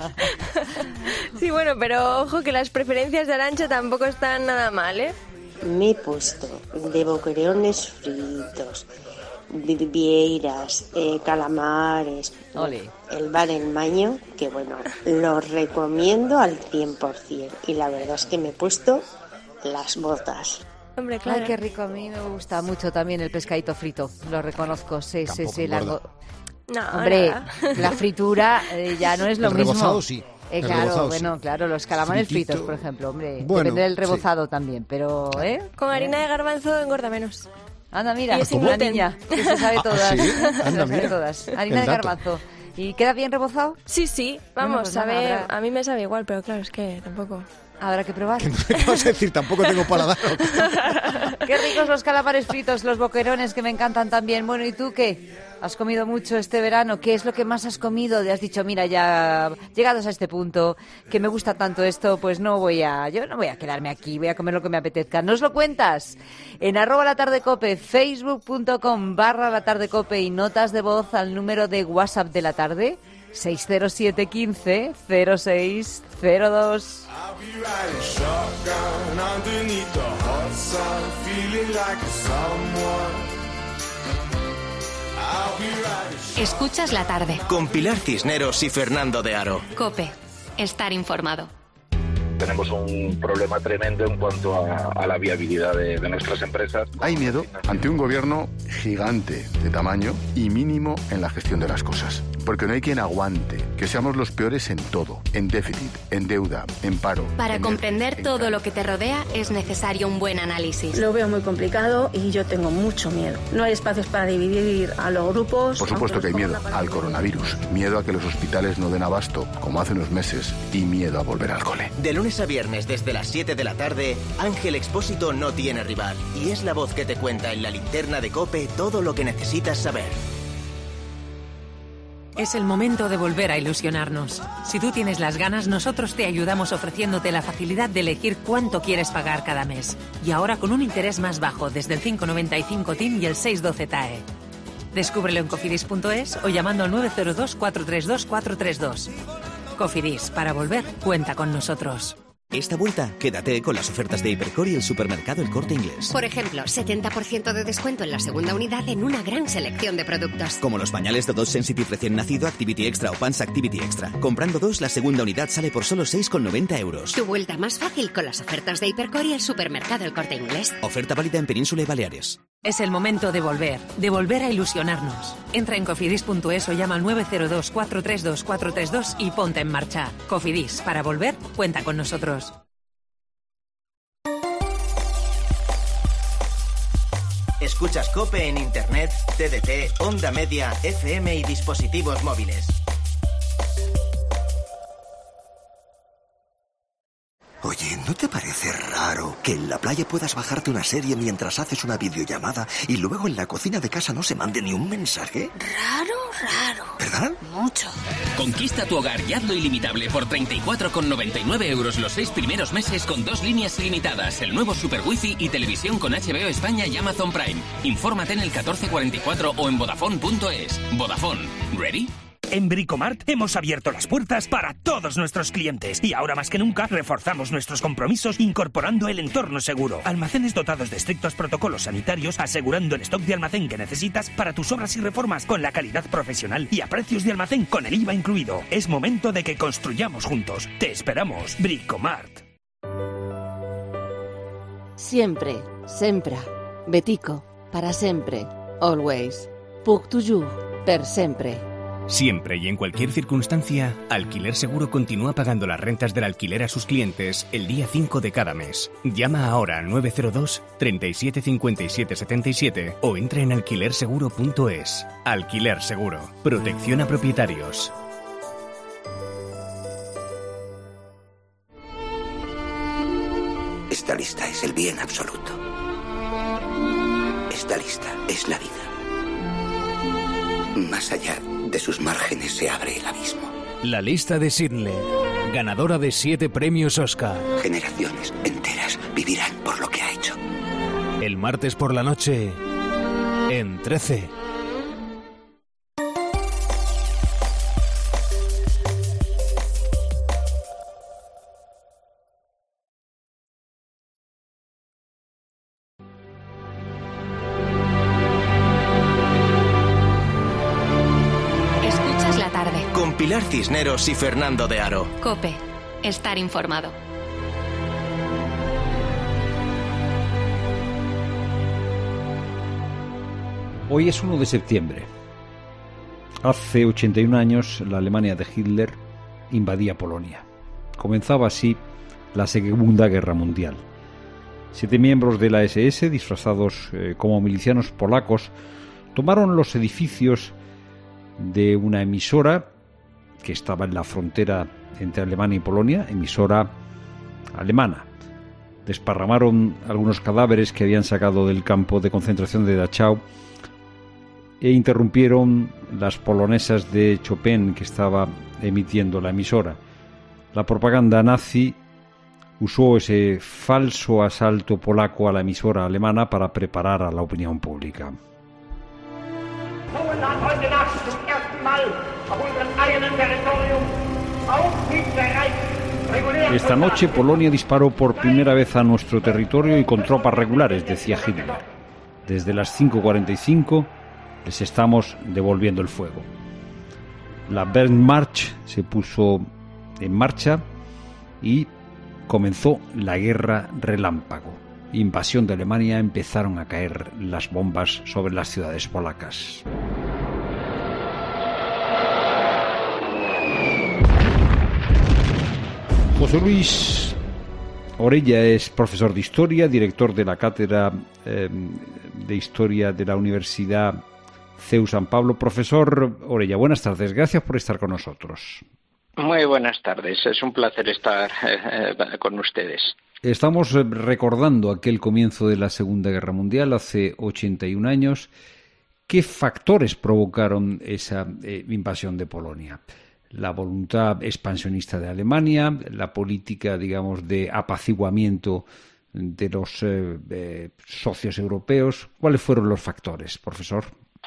Sí, bueno, pero ojo que las preferencias de Arantxa tampoco están nada mal, ¿eh? Me he puesto de boquerones fritos, de vieiras, eh, calamares, Ole. el bar en maño, que bueno, lo recomiendo al cien por ciento. Y la verdad es que me he puesto las botas. Hombre, claro. Ay, qué rico. A mí me gusta mucho también el pescadito frito. Lo reconozco. Sí, sí, Tampoco sí. la engorda. go- No, Hombre, nada. la fritura eh, ya no es lo El mismo. rebozado sí. Eh, El claro, rebozado bueno, sí. claro, los calamares Fritito. fritos, por ejemplo, hombre. Bueno, depende del sí. rebozado también, pero, ¿eh? Con harina de garbanzo engorda menos. Anda, mira, Y sin una gluten. niña que se sabe Ah, todas. ¿sí? Se Anda, sabe mira. todas. Harina El de dato. garbanzo. ¿Y queda bien rebozado? Sí, sí, Bueno, vamos, pues nada, sabe, habrá- a mí me sabe igual, pero claro, es que tampoco... Habrá que probar. ¿Qué vas a decir? Tampoco tengo paladar. Qué ricos los calamares fritos, los boquerones que me encantan también. Bueno, ¿y tú qué? ¿Has comido mucho este verano? ¿Qué es lo que más has comido? Te has dicho, mira, ya llegados a este punto, que me gusta tanto esto, pues no voy a, yo no voy a quedarme aquí, voy a comer lo que me apetezca. ¿Nos lo cuentas? En arroba la tarde cope, facebook.com barra la tarde cope y notas de voz al número de WhatsApp de la tarde, seis cero siete uno cinco cero seis cero dos. Escuchas la tarde. Con Pilar Cisneros y Fernando de Aro. Cope. Estar informado. Tenemos un problema tremendo en cuanto a, a la viabilidad de, de nuestras empresas. Hay miedo ante un gobierno gigante de tamaño y mínimo en la gestión de las cosas. Porque no hay quien aguante que seamos los peores en todo, en déficit, en deuda, en paro. Para en comprender en todo lo que te rodea es necesario un buen análisis. Lo veo muy complicado y yo tengo mucho miedo. No hay espacios para dividir a los grupos. Por supuesto que hay miedo al coronavirus, miedo a que los hospitales no den abasto, como hace unos meses, y miedo a volver al cole. De lunes a viernes desde las siete de la tarde, Ángel Expósito no tiene rival y es la voz que te cuenta en la linterna de COPE todo lo que necesitas saber. Es el momento de volver a ilusionarnos. Si tú tienes las ganas, nosotros te ayudamos ofreciéndote la facilidad de elegir cuánto quieres pagar cada mes. Y ahora con un interés más bajo, desde el cinco noventa y cinco T I M y el seis doce T A E. Descúbrelo en cofidis punto es o llamando al nueve cero dos, cuatro tres dos, cuatro tres dos. Cofidis, para volver, cuenta con nosotros. Esta vuelta, quédate con las ofertas de Hipercor y el supermercado El Corte Inglés. Por ejemplo, setenta por ciento de descuento en la segunda unidad en una gran selección de productos. Como los pañales Dodot Sensitive recién nacido, Activity Extra o Pants Activity Extra. Comprando dos, la segunda unidad sale por solo seis con noventa euros. Tu vuelta más fácil con las ofertas de Hipercor y el supermercado El Corte Inglés. Oferta válida en Península y Baleares. Es el momento de volver, de volver a ilusionarnos. Entra en cofidis punto es o llama al nueve cero dos, cuatro tres dos, cuatro tres dos y ponte en marcha. Cofidis, para volver, cuenta con nosotros. Escuchas COPE en Internet, T D T, Onda Media, F M y dispositivos móviles. Oye, ¿no te parece raro que en la playa puedas bajarte una serie mientras haces una videollamada y luego en la cocina de casa no se mande ni un mensaje? Raro, raro. ¿Verdad? Mucho. Conquista tu hogar y hazlo ilimitable por treinta y cuatro con noventa y nueve euros los seis primeros meses con dos líneas ilimitadas, el nuevo Super Wi-Fi y televisión con H B O España y Amazon Prime. Infórmate en el catorce cuarenta y cuatro o en Vodafone punto es. Vodafone. ¿Ready? En Bricomart hemos abierto las puertas para todos nuestros clientes y ahora más que nunca reforzamos nuestros compromisos incorporando el entorno seguro. Almacenes dotados de estrictos protocolos sanitarios asegurando el stock de almacén que necesitas para tus obras y reformas con la calidad profesional y a precios de almacén con el I V A incluido. Es momento de que construyamos juntos. Te esperamos, Bricomart. Siempre, sempre. Betico, para sempre. Always. Puc toujours, per sempre. Siempre y en cualquier circunstancia, Alquiler Seguro continúa pagando las rentas del alquiler a sus clientes el día cinco de cada mes. Llama ahora al nueve cero dos, treinta y siete, cincuenta y siete, setenta y siete o entra en alquiler seguro punto es. Alquiler Seguro. Protección a propietarios. Esta lista es el bien absoluto. Esta lista es la vida. Más allá de sus márgenes se abre el abismo. La lista de Schindler, ganadora de siete premios Oscar. Generaciones enteras vivirán por lo que ha hecho. El martes por la noche, en trece. Pilar Cisneros y Fernando de Aro. COPE. Estar informado. Hoy es uno de septiembre. Hace ochenta y un años la Alemania de Hitler invadía Polonia. Comenzaba así la Segunda Guerra Mundial. Siete miembros de la ese ese, disfrazados eh, como milicianos polacos, tomaron los edificios de una emisora que estaba en la frontera entre Alemania y Polonia, emisora alemana. Desparramaron algunos cadáveres que habían sacado del campo de concentración de Dachau e interrumpieron las polonesas de Chopin que estaba emitiendo la emisora. La propaganda nazi usó ese falso asalto polaco a la emisora alemana para preparar a la opinión pública. Esta noche Polonia disparó por primera vez a nuestro territorio y con tropas regulares, decía Hitler. Desde las cinco cuarenta y cinco les estamos devolviendo el fuego. La Wehrmacht se puso en marcha y comenzó la guerra relámpago. Invasión de Alemania, empezaron a caer las bombas sobre las ciudades polacas. José Luis Orella es profesor de Historia, director de la Cátedra eh, de Historia de la Universidad C E U San Pablo. Profesor Orella, buenas tardes. Gracias por estar con nosotros. Muy buenas tardes. Es un placer estar eh, con ustedes. Estamos recordando aquel comienzo de la Segunda Guerra Mundial hace ochenta y un años. ¿Qué factores provocaron esa eh, invasión de Polonia? La voluntad expansionista de Alemania, la política, digamos, de apaciguamiento de los eh, eh, socios europeos. ¿Cuáles fueron los factores, profesor?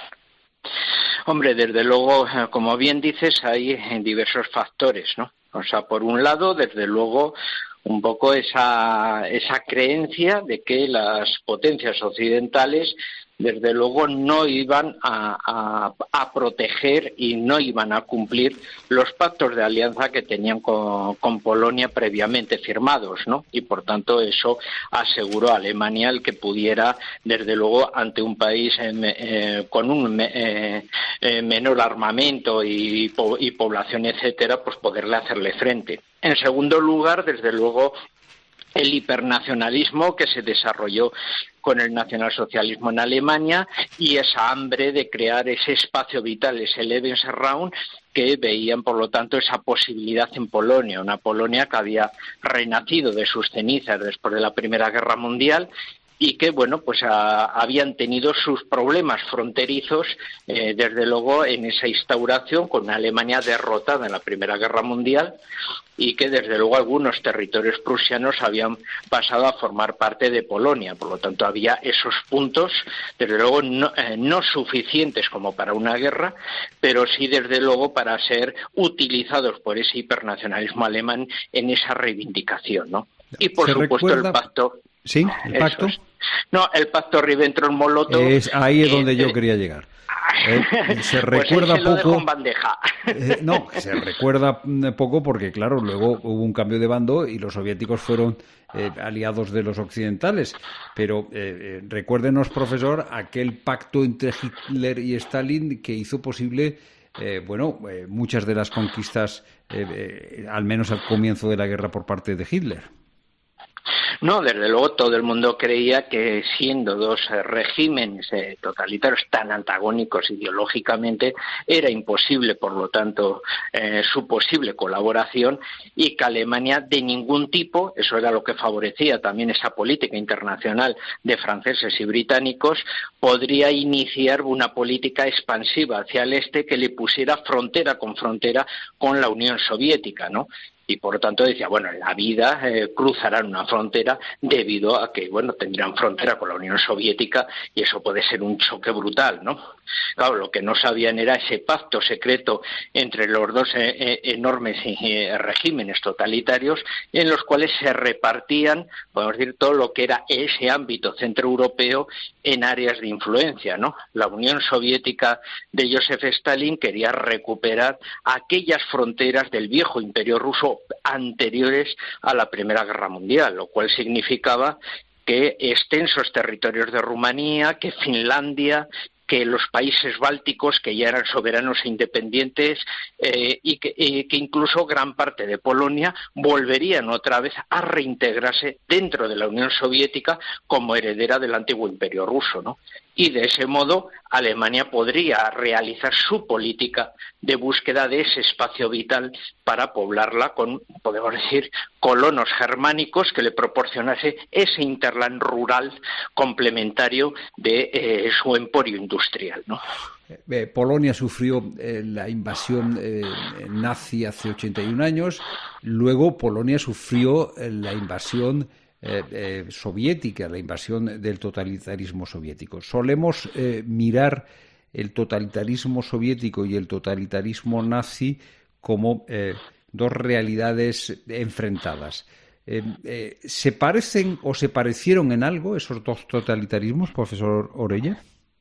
Hombre, desde luego, como bien dices, hay diversos factores, ¿no? O sea, por un lado, desde luego, un poco esa, esa creencia de que las potencias occidentales desde luego no iban a, a, a proteger y no iban a cumplir los pactos de alianza que tenían con, con Polonia previamente firmados, ¿no? Y por tanto eso aseguró a Alemania el que pudiera, desde luego, ante un país eh, eh, con un eh, eh, menor armamento y, y población, etcétera, pues poderle hacerle frente. En segundo lugar, desde luego, el hipernacionalismo que se desarrolló con el nacionalsocialismo en Alemania y esa hambre de crear ese espacio vital, ese Lebensraum, que veían, por lo tanto, esa posibilidad en Polonia, una Polonia que había renacido de sus cenizas después de la Primera Guerra Mundial y que, bueno, pues a, habían tenido sus problemas fronterizos, eh, desde luego, en esa instauración con una Alemania derrotada en la Primera Guerra Mundial y que, desde luego, algunos territorios prusianos habían pasado a formar parte de Polonia. Por lo tanto, había esos puntos, desde luego, no, eh, no suficientes como para una guerra, pero sí, desde luego, para ser utilizados por ese hipernacionalismo alemán en esa reivindicación, ¿no? Y, por supuesto, recuerda... el pacto... Sí, el pacto. Es. No, el pacto Ribbentrop-Molotov. Es ahí es donde eh, yo quería llegar. Eh, se recuerda pues poco. En bandeja. Eh, no, se recuerda poco porque, claro, luego hubo un cambio de bando y los soviéticos fueron eh, aliados de los occidentales. Pero eh, eh, recuérdenos, profesor, aquel pacto entre Hitler y Stalin que hizo posible. Eh, bueno, eh, muchas de las conquistas, eh, eh, al menos al comienzo de la guerra por parte de Hitler. No, desde luego todo el mundo creía que siendo dos eh, regímenes eh, totalitarios tan antagónicos ideológicamente era imposible, por lo tanto, eh, su posible colaboración y que Alemania de ningún tipo, eso era lo que favorecía también esa política internacional de franceses y británicos, podría iniciar una política expansiva hacia el este que le pusiera frontera con frontera con la Unión Soviética, ¿no? Y por lo tanto decía, bueno, en la vida eh, cruzarán una frontera debido a que, bueno, tendrán frontera con la Unión Soviética y eso puede ser un choque brutal, ¿no? Claro, lo que no sabían era ese pacto secreto entre los dos eh, eh, enormes eh, regímenes totalitarios en los cuales se repartían, podemos decir, todo lo que era ese ámbito centroeuropeo en áreas de influencia, ¿no? La Unión Soviética de Joseph Stalin quería recuperar aquellas fronteras del viejo imperio ruso anteriores a la Primera Guerra Mundial, lo cual significaba que extensos territorios de Rumanía, que Finlandia, que los países bálticos, que ya eran soberanos e independientes, eh, y, que, y que incluso gran parte de Polonia volverían otra vez a reintegrarse dentro de la Unión Soviética como heredera del antiguo imperio ruso, ¿no? Y de ese modo Alemania podría realizar su política de búsqueda de ese espacio vital para poblarla con, podemos decir, colonos germánicos que le proporcionase ese hinterland rural complementario de eh, su emporio industrial, ¿no? Eh, Polonia sufrió eh, la invasión eh, nazi hace ochenta y un años, luego Polonia sufrió eh, la invasión Eh, eh, soviética, la invasión del totalitarismo soviético. Solemos eh, mirar el totalitarismo soviético y el totalitarismo nazi como eh, dos realidades enfrentadas. Eh, eh, ¿Se parecen o se parecieron en algo esos dos totalitarismos, profesor Orella?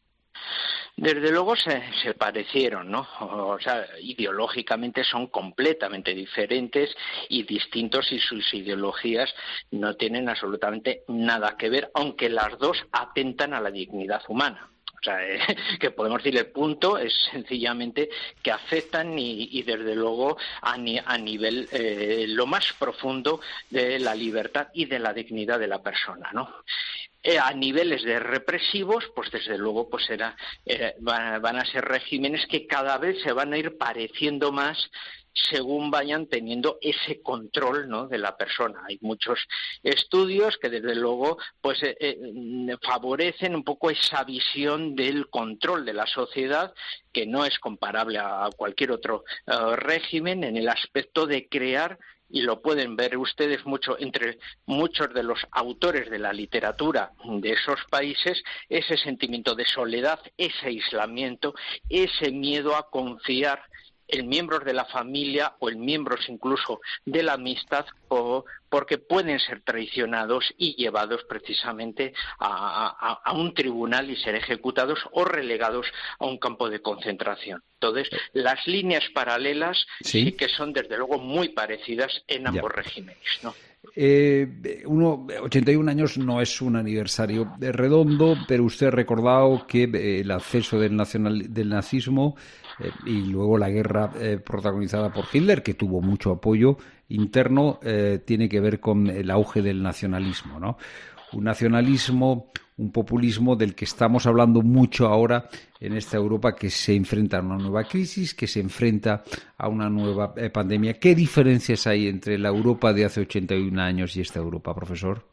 Desde luego se, se parecieron, ¿no? O sea, ideológicamente son completamente diferentes y distintos y sus ideologías no tienen absolutamente nada que ver, aunque las dos atentan a la dignidad humana. O O sea, eh, que podemos decir el punto es sencillamente que afectan y, y desde luego a, ni, a nivel eh, lo más profundo de la libertad y de la dignidad de la persona, ¿no? Eh, a niveles de represivos, pues desde luego pues era, era van, van a ser regímenes que cada vez se van a ir pareciendo más según vayan teniendo ese control, ¿no?, de la persona. Hay muchos estudios que desde luego pues eh, eh, favorecen un poco esa visión del control de la sociedad, que no es comparable a cualquier otro uh, régimen en el aspecto de crear, y lo pueden ver ustedes mucho entre muchos de los autores de la literatura de esos países, ese sentimiento de soledad, ese aislamiento, ese miedo a confiar en miembros de la familia o en miembros incluso de la amistad, o porque pueden ser traicionados y llevados precisamente a, a, a un tribunal y ser ejecutados o relegados a un campo de concentración. Entonces, las líneas paralelas sí, sí que son desde luego muy parecidas en ambos ya. regímenes, ¿no? Eh, uno, ochenta y un años no es un aniversario redondo, pero usted ha recordado que eh, el acceso del, nacional, del nazismo eh, y luego la guerra eh, protagonizada por Hitler, que tuvo mucho apoyo interno, eh, tiene que ver con el auge del nacionalismo, ¿no? Un nacionalismo, un populismo del que estamos hablando mucho ahora en esta Europa, que se enfrenta a una nueva crisis, que se enfrenta a una nueva eh, pandemia. ¿Qué diferencias hay entre la Europa de hace ochenta y un años y esta Europa, profesor?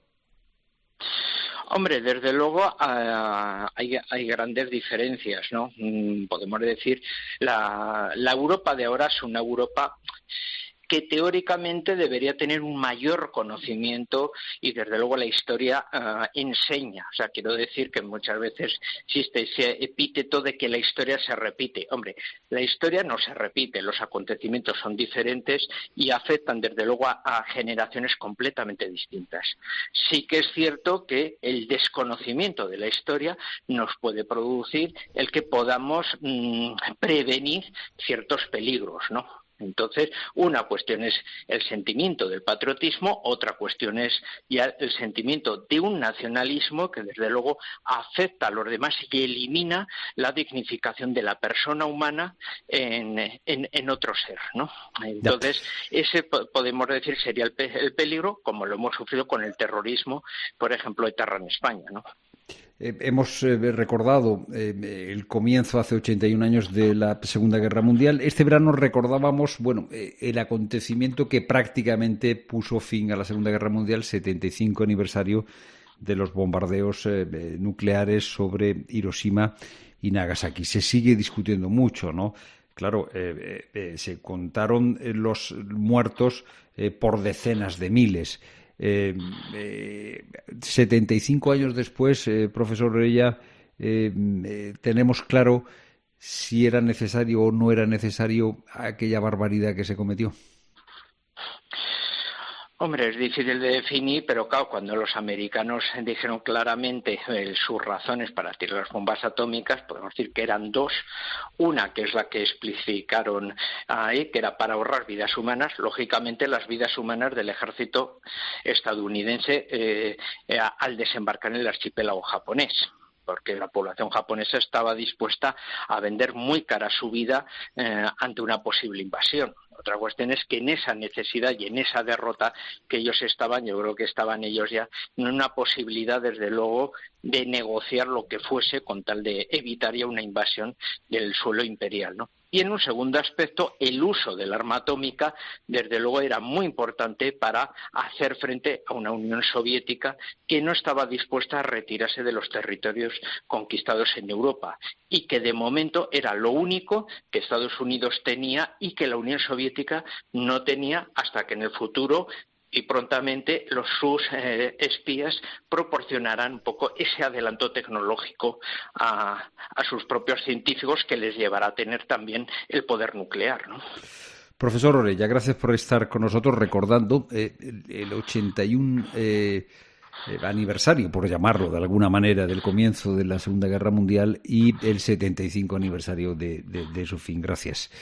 Hombre, desde luego uh, hay, hay grandes diferencias, ¿no? Mm, podemos decir, la, la Europa de ahora es una Europa que teóricamente debería tener un mayor conocimiento, y desde luego la historia uh, enseña. O sea, quiero decir que muchas veces existe ese epíteto de que la historia se repite. Hombre, la historia no se repite, los acontecimientos son diferentes y afectan desde luego a, a generaciones completamente distintas. Sí que es cierto que el desconocimiento de la historia nos puede producir el que podamos mmm, prevenir ciertos peligros, ¿no? Entonces, una cuestión es el sentimiento del patriotismo, otra cuestión es ya el sentimiento de un nacionalismo que desde luego afecta a los demás y elimina la dignificación de la persona humana en, en, en otro ser, ¿no? Entonces, ese podemos decir sería el, pe- el peligro, como lo hemos sufrido con el terrorismo, por ejemplo, etarra en España, ¿no? Eh, hemos eh, recordado eh, el comienzo hace ochenta y un años de la Segunda Guerra Mundial. Este verano recordábamos, bueno, eh, el acontecimiento que prácticamente puso fin a la Segunda Guerra Mundial, setenta y cinco aniversario de los bombardeos eh, nucleares sobre Hiroshima y Nagasaki. Se sigue discutiendo mucho, ¿no? Claro, eh, eh, se contaron los muertos eh, por decenas de miles. Eh, eh, setenta y cinco años después, eh, profesor Orella, eh, eh, tenemos claro si era necesario o no era necesario aquella barbaridad que se cometió. Hombre, es difícil de definir, pero claro, cuando los americanos dijeron claramente eh, sus razones para tirar las bombas atómicas, podemos decir que eran dos. Una, que es la que explicaron ahí, que era para ahorrar vidas humanas, lógicamente las vidas humanas del ejército estadounidense eh, eh, al desembarcar en el archipiélago japonés, porque la población japonesa estaba dispuesta a vender muy cara su vida eh, ante una posible invasión. Otra cuestión es que en esa necesidad y en esa derrota que ellos estaban, yo creo que estaban ellos ya en una posibilidad, desde luego, de negociar lo que fuese con tal de evitar ya una invasión del suelo imperial, ¿no? Y en un segundo aspecto, el uso del arma atómica, desde luego, era muy importante para hacer frente a una Unión Soviética que no estaba dispuesta a retirarse de los territorios conquistados en Europa y que de momento era lo único que Estados Unidos tenía y que la Unión Soviética no tenía, hasta que en el futuro y prontamente los sus eh, espías proporcionarán un poco ese adelanto tecnológico a, a sus propios científicos, que les llevará a tener también el poder nuclear, ¿no? Profesor Orella, gracias por estar con nosotros recordando eh, el, el ochenta y uno eh, eh, aniversario, por llamarlo de alguna manera, del comienzo de la Segunda Guerra Mundial y el setenta y cinco aniversario de, de, de su fin. Gracias.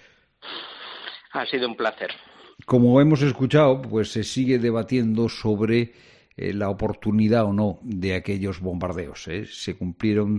Ha sido un placer. Como hemos escuchado, pues se sigue debatiendo sobre eh, la oportunidad o no de aquellos bombardeos, ¿eh? Se cumplieron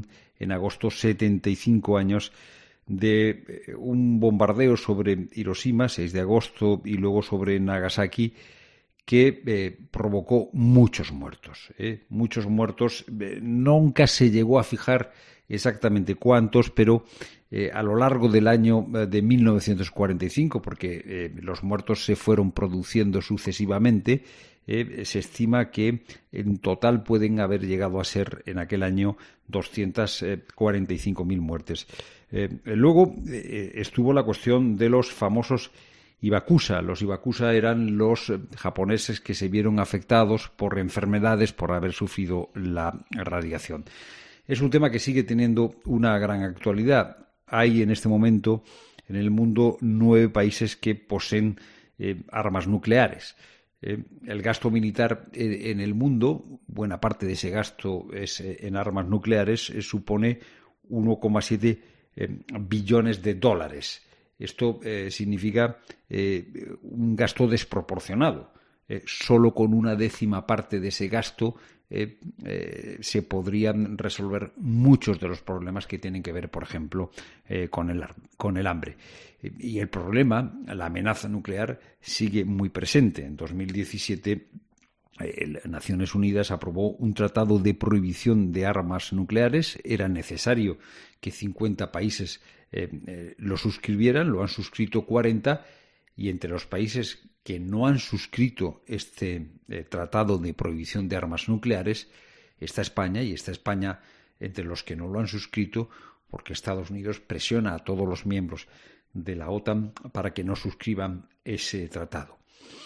en agosto, setenta y cinco años de un bombardeo sobre Hiroshima, seis de agosto, y luego sobre Nagasaki, que eh, provocó muchos muertos. ¿eh? Muchos muertos. Eh, nunca se llegó a fijar exactamente cuántos, pero eh, a lo largo del año de mil novecientos cuarenta y cinco, porque eh, los muertos se fueron produciendo sucesivamente, eh, se estima que en total pueden haber llegado a ser en aquel año doscientas cuarenta y cinco mil muertes. Eh, luego eh, estuvo la cuestión de los famosos Iwakusa. Los Iwakusa eran los japoneses que se vieron afectados por enfermedades por haber sufrido la radiación. Es un tema que sigue teniendo una gran actualidad. Hay en este momento en el mundo nueve países que poseen eh, armas nucleares. Eh, el gasto militar eh, en el mundo, buena parte de ese gasto es eh, en armas nucleares, eh, supone uno coma siete eh, billones de dólares. Esto eh, significa eh, un gasto desproporcionado. Eh, solo con una décima parte de ese gasto eh, eh, se podrían resolver muchos de los problemas que tienen que ver, por ejemplo, eh, con el, con el hambre. Eh, y el problema, la amenaza nuclear, sigue muy presente. En dos mil diecisiete, eh, Naciones Unidas aprobó un tratado de prohibición de armas nucleares. Era necesario que cincuenta países eh, eh, lo suscribieran, lo han suscrito cuarenta, y entre los países que no han suscrito este eh, tratado de prohibición de armas nucleares está España, y está España entre los que no lo han suscrito porque Estados Unidos presiona a todos los miembros de la OTAN para que no suscriban ese tratado.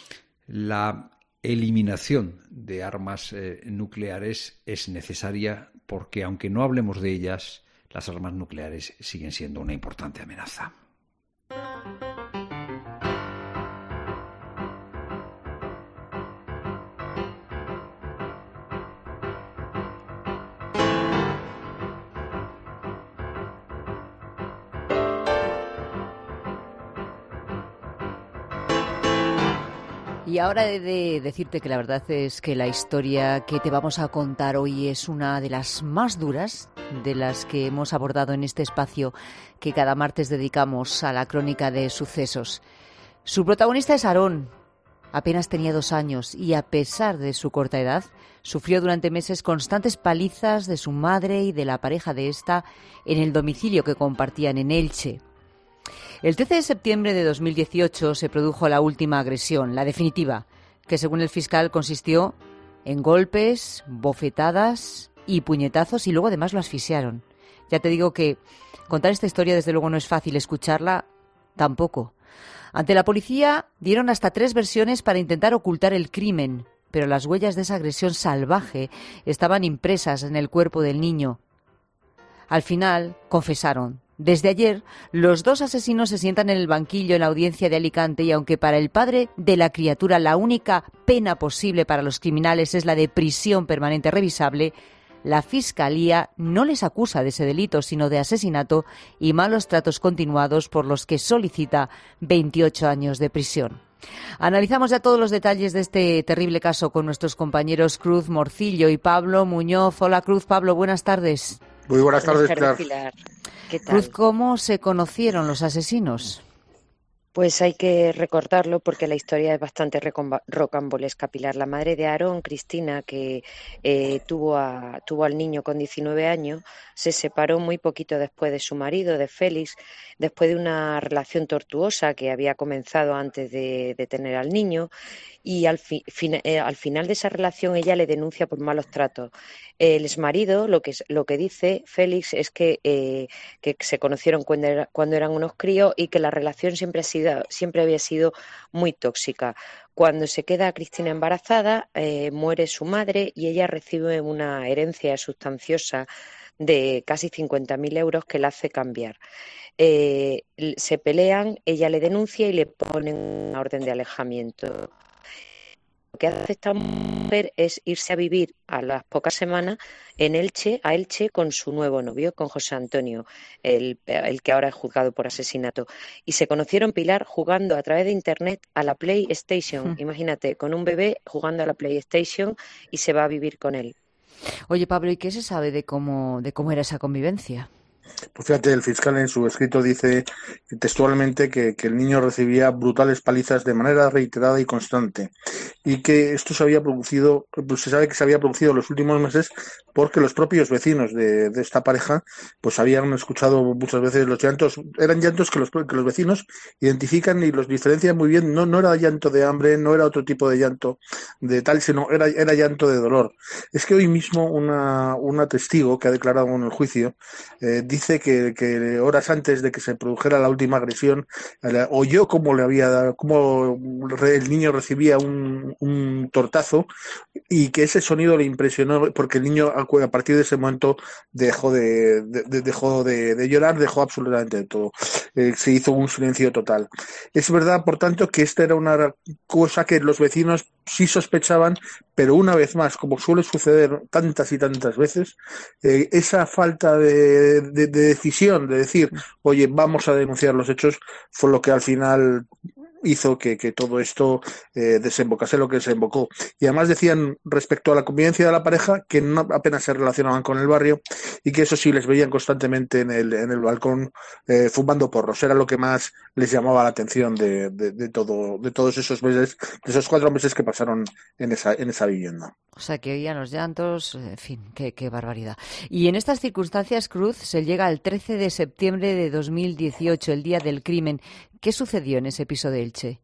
La eliminación de armas eh, nucleares es necesaria porque, aunque no hablemos de ellas, las armas nucleares siguen siendo una importante amenaza. Y ahora he de decirte que la verdad es que la historia que te vamos a contar hoy es una de las más duras de las que hemos abordado en este espacio que cada martes dedicamos a la crónica de sucesos. Su protagonista es Aarón. Apenas tenía dos años y, a pesar de su corta edad, sufrió durante meses constantes palizas de su madre y de la pareja de esta en el domicilio que compartían en Elche. El trece de septiembre de dos mil dieciocho se produjo la última agresión, la definitiva, que según el fiscal consistió en golpes, bofetadas y puñetazos, y luego además lo asfixiaron. Ya te digo que contar esta historia desde luego no es fácil, escucharla tampoco. Ante la policía dieron hasta tres versiones para intentar ocultar el crimen, pero las huellas de esa agresión salvaje estaban impresas en el cuerpo del niño. Al final confesaron. Desde ayer, los dos asesinos se sientan en el banquillo en la audiencia de Alicante, y aunque para el padre de la criatura la única pena posible para los criminales es la de prisión permanente revisable, la Fiscalía no les acusa de ese delito, sino de asesinato y malos tratos continuados, por los que solicita veintiocho años de prisión. Analizamos ya todos los detalles de este terrible caso con nuestros compañeros Cruz Morcillo y Pablo Muñoz. Hola Cruz, Pablo, buenas tardes. Muy buenas tardes, Pilar. ¿Qué tal? Cruz, ¿cómo se conocieron los asesinos? Pues hay que recordarlo porque la historia es bastante rocambolesca, Pilar. La madre de Aarón, Cristina, que eh, tuvo, a, tuvo al niño con diecinueve años, se separó muy poquito después de su marido, de Félix, después de una relación tortuosa que había comenzado antes de, de tener al niño, y al, fi, fin, eh, al final de esa relación ella le denuncia por malos tratos. El exmarido lo que, lo que dice Félix es que, eh, que se conocieron cuando, era, cuando eran unos críos y que la relación siempre, ha sido, siempre había sido muy tóxica. Cuando se queda Cristina embarazada, eh, muere su madre y ella recibe una herencia sustanciosa de casi cincuenta mil euros que la hace cambiar. Eh, se pelean, ella le denuncia y le ponen una orden de alejamiento. Lo que hace esta mujer es irse a vivir a las pocas semanas en Elche, a Elche con su nuevo novio, con José Antonio, el, el que ahora es juzgado por asesinato. Y se conocieron, Pilar, jugando a través de internet a la PlayStation. Mm. Imagínate, con un bebé jugando a la PlayStation, y se va a vivir con él. Oye, Pablo, ¿y qué se sabe de cómo, de cómo era esa convivencia? Pues fíjate, el fiscal en su escrito dice textualmente que, que el niño recibía brutales palizas de manera reiterada y constante, y que esto se había producido, pues se sabe que se había producido en los últimos meses porque los propios vecinos de, de esta pareja pues habían escuchado muchas veces los llantos, eran llantos que los, que los vecinos identifican y los diferencian muy bien, no, no era llanto de hambre, no era otro tipo de llanto de tal, sino era, era llanto de dolor. Es que hoy mismo una, una testigo que ha declarado en el juicio eh, dice que, que horas antes de que se produjera la última agresión eh, oyó cómo le había dado, cómo el niño recibía un, un tortazo, y que ese sonido le impresionó porque el niño a partir de ese momento dejó de, de, de dejó de, de llorar, dejó absolutamente de todo. Eh, se hizo un silencio total. Es verdad, por tanto, que esta era una cosa que los vecinos sí sospechaban, pero una vez más, como suele suceder tantas y tantas veces, eh, esa falta de, de, de decisión, de decir, oye, vamos a denunciar los hechos, fue lo que al final hizo que, que todo esto eh, desembocase lo que desembocó. Y además decían respecto a la convivencia de la pareja que no apenas se relacionaban con el barrio, y que eso sí les veían constantemente en el, en el balcón eh, fumando porros. Era lo que más les llamaba la atención de, de, de todo, de todos esos meses, de esos cuatro meses que pasaron en esa, en esa vivienda. O sea, que oían los llantos, en fin, qué, qué barbaridad. Y en estas circunstancias, Cruz, se llega al trece de septiembre de dos mil dieciocho, el día del crimen. ¿Qué sucedió en ese piso de Elche?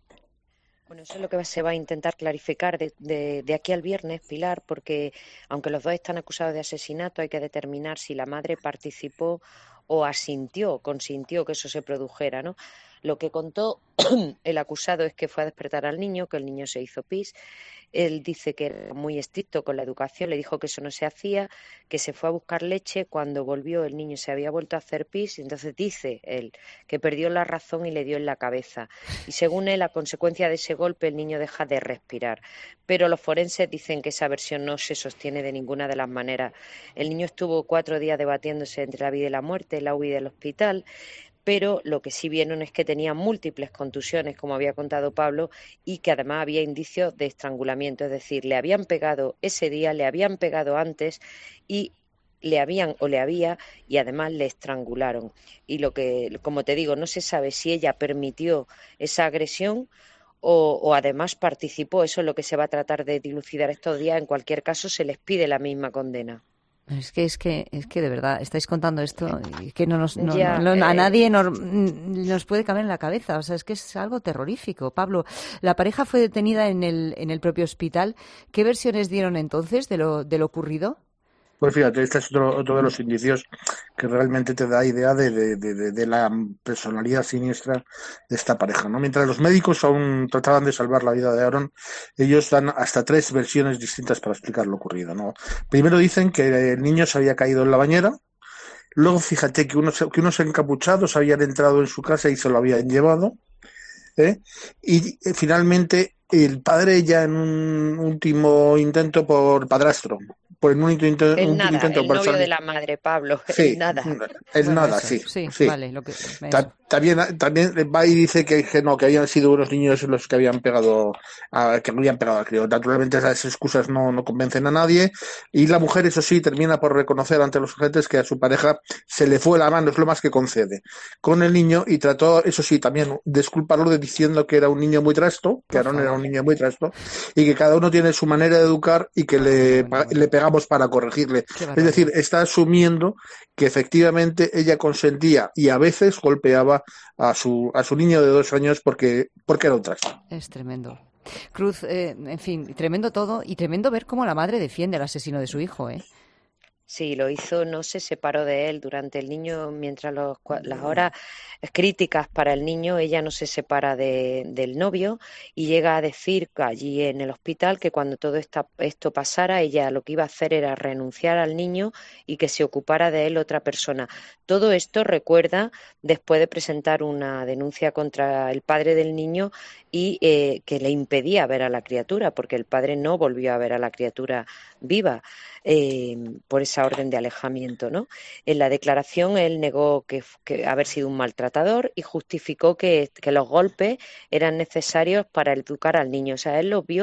Bueno, eso es lo que se va a intentar clarificar de, de, de aquí al viernes, Pilar, porque aunque los dos están acusados de asesinato, hay que determinar si la madre participó o asintió, consintió que eso se produjera, ¿no? Lo que contó el acusado es que fue a despertar al niño, que el niño se hizo pis. Él dice que era muy estricto con la educación, le dijo que eso no se hacía, que se fue a buscar leche, cuando volvió el niño se había vuelto a hacer pis, y entonces dice él que perdió la razón y le dio en la cabeza. Y según él, a consecuencia de ese golpe, el niño deja de respirar. Pero los forenses dicen que esa versión no se sostiene de ninguna de las maneras. El niño estuvo cuatro días debatiéndose entre la vida y la muerte, la huida del hospital, pero lo que sí vieron es que tenía múltiples contusiones, como había contado Pablo, y que además había indicios de estrangulamiento, es decir, le habían pegado ese día, le habían pegado antes y le habían o le había y además le estrangularon. Y lo que, como te digo, no se sabe si ella permitió esa agresión o, o además participó. Eso es lo que se va a tratar de dilucidar estos días. En cualquier caso, se les pide la misma condena. Es que, es que, es que de verdad, estáis contando esto y que no nos, no, ya, no, no, a eh, nadie nos, nos puede caber en la cabeza. O sea, es que es algo terrorífico. Pablo, la pareja fue detenida en el, en el propio hospital. ¿Qué versiones dieron entonces de lo, de lo ocurrido? Pues fíjate, este es otro, otro de los indicios que realmente te da idea de, de, de, de la personalidad siniestra de esta pareja, ¿no? Mientras los médicos aún trataban de salvar la vida de Aaron, ellos dan hasta tres versiones distintas para explicar lo ocurrido, ¿no? Primero dicen que el niño se había caído en la bañera. Luego fíjate que unos, que unos encapuchados habían entrado en su casa y se lo habían llevado, ¿eh? Y eh, finalmente el padre, ya en un último intento por padrastro, por un intento, el un nada, intento el por novio salir. de la madre, Pablo, Sí, el nada. el Bueno, nada, eso, sí, sí, sí. vale, lo que, Ta- También, también va y dice que, que no, que habían sido unos niños los que habían pegado a, que habían pegado al crío. Naturalmente esas excusas no, no convencen a nadie, y la mujer, eso sí, termina por reconocer ante los agentes que a su pareja se le fue la mano, es lo más que concede, con el niño, y trató, eso sí, también disculparlo de diciendo que era un niño muy trasto, que Aaron era un niño muy trasto, y que cada uno tiene su manera de educar y que le, pa- le pegamos para corregirle. Es decir, está asumiendo que efectivamente ella consentía y a veces golpeaba a su a su niño de dos años porque porque era un trasto. Es tremendo. Cruz, eh, en fin, tremendo todo y tremendo ver cómo la madre defiende al asesino de su hijo, ¿eh? Sí, lo hizo, no se separó de él durante el niño, mientras los, las horas críticas para el niño, ella no se separa de, del novio, y llega a decir allí en el hospital que cuando todo esta, esto pasara, ella lo que iba a hacer era renunciar al niño y que se ocupara de él otra persona. Todo esto recuerda después de presentar una denuncia contra el padre del niño y eh, que le impedía ver a la criatura, porque el padre no volvió a ver a la criatura viva. Eh, por esa orden de alejamiento, ¿no? En la declaración él negó que, que haber sido un maltratador y justificó que, que los golpes eran necesarios para educar al niño. O sea, él los vio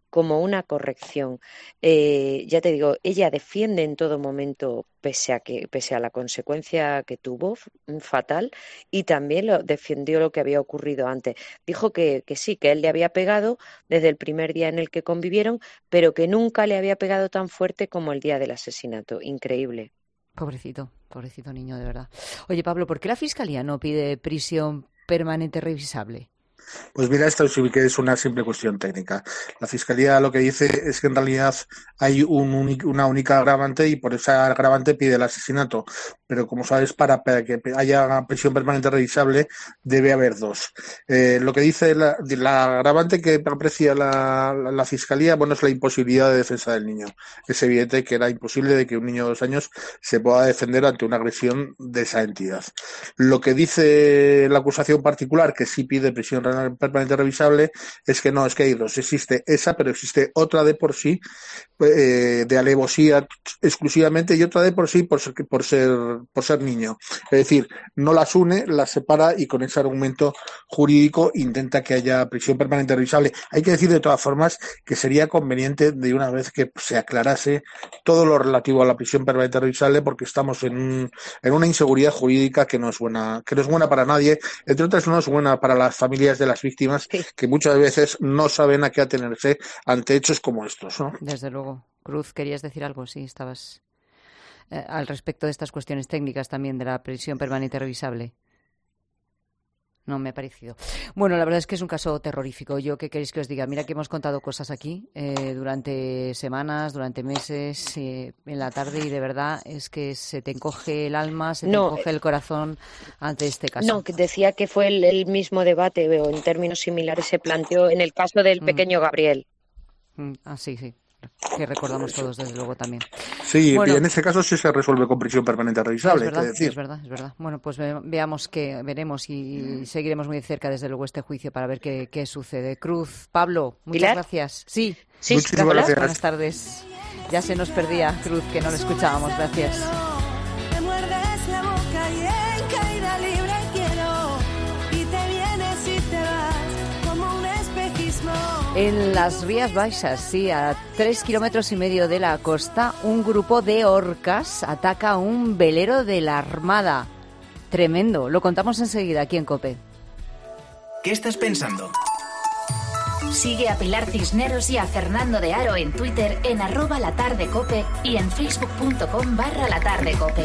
como una corrección. Eh, ya te digo, ella defiende en todo momento, pese a que, pese a la consecuencia que tuvo, fatal, y también lo, defendió lo que había ocurrido antes. Dijo que, que sí, que él le había pegado desde el primer día en el que convivieron, pero que nunca le había pegado tan fuerte como el día del asesinato. Increíble. Pobrecito, pobrecito niño, de verdad. Oye, Pablo, ¿por qué la Fiscalía no pide prisión permanente revisable? Pues mira, esto sí que es una simple cuestión técnica. La Fiscalía lo que dice es que en realidad hay un único, una única agravante y por esa agravante pide el asesinato. Pero como sabes, para, para que haya prisión permanente revisable debe haber dos. Eh, lo que dice la, la agravante que aprecia la, la, la Fiscalía, bueno, es la imposibilidad de defensa del niño. Es evidente que era imposible de que un niño de dos años se pueda defender ante una agresión de esa entidad. Lo que dice la acusación particular, que sí pide prisión permanente revisable, es que no, es que hay dos, existe esa, pero existe otra de por sí, eh, de alevosía exclusivamente, y otra de por sí por ser, por ser por ser niño. Es decir, no las une, las separa y con ese argumento jurídico intenta que haya prisión permanente revisable. Hay que decir de todas formas que sería conveniente de una vez que se aclarase todo lo relativo a la prisión permanente revisable, porque estamos en, un, en una inseguridad jurídica que no es buena, que no es buena para nadie, entre otras no es buena para las familias de las víctimas, sí, que muchas veces no saben a qué atenerse ante hechos como estos, ¿no? Desde luego. Cruz, ¿querías decir algo? Sí, estabas eh, al respecto de estas cuestiones técnicas también de la prisión permanente revisable. No me ha parecido. Bueno, la verdad es que es un caso terrorífico. Yo, ¿qué queréis que os diga? Mira que hemos contado cosas aquí eh, durante semanas, durante meses, eh, en la tarde, y de verdad es que se te encoge el alma, se te no, encoge el corazón ante este caso. No, que decía que fue el, el mismo debate, o en términos similares se planteó en el caso del mm. pequeño Gabriel. Mm, ah, sí, sí. Que recordamos todos, desde luego, también. Sí, bueno, y en ese caso sí se resuelve con prisión permanente revisable. Es verdad, es decir. es verdad, es verdad. Bueno, pues ve, veamos que veremos y, y seguiremos muy de cerca, desde luego, este juicio para ver qué, qué sucede. Cruz, Pablo, muchas ¿Pilar? gracias. Sí, sí, muchísimas gracias. Buenas tardes. Ya se nos perdía, Cruz, que no lo escuchábamos. Gracias. Te muerdes la boca y en caída libre quiero, y te vienes y te vas como un espejismo. En las Rías Baixas, sí, a tres kilómetros y medio de la costa, un grupo de orcas ataca un velero de la Armada. Tremendo. Lo contamos enseguida aquí en COPE. ¿Qué estás pensando? Sigue a Pilar Cisneros y a Fernando de Aro en Twitter en arroba latardecope y en facebook.com barra latardecope.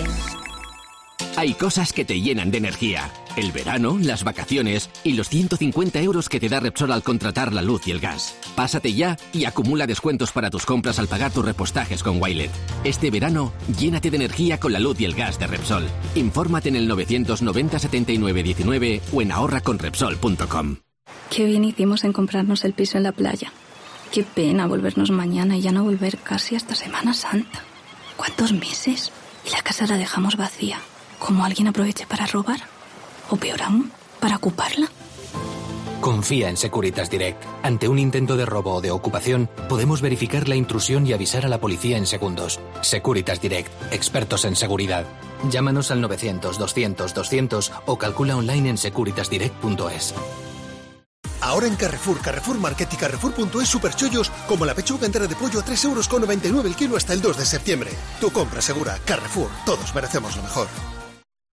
Hay cosas que te llenan de energía. El verano, las vacaciones y los ciento cincuenta euros que te da Repsol al contratar la luz y el gas. Pásate ya y acumula descuentos para tus compras al pagar tus repostajes con Wilet. Este verano, llénate de energía con la luz y el gas de Repsol. Infórmate en el novecientos noventa setenta y nueve diecinueve o en ahorra con repsol punto com. Qué bien hicimos en comprarnos el piso en la playa. Qué pena volvernos mañana y ya no volver casi hasta Semana Santa. ¿Cuántos meses? Y la casa la dejamos vacía. ¿Cómo alguien aproveche para robar? ¿O peor aún, para ocuparla? Confía en Securitas Direct. Ante un intento de robo o de ocupación, podemos verificar la intrusión y avisar a la policía en segundos. Securitas Direct, expertos en seguridad. Llámanos al novecientos doscientos doscientos o calcula online en securitas direct punto es. Ahora en Carrefour, Carrefour Market y Carrefour punto es superchollos como la pechuga entera de pollo a tres euros con noventa y nueve el kilo hasta el dos de septiembre. Tu compra segura. Carrefour. Todos merecemos lo mejor.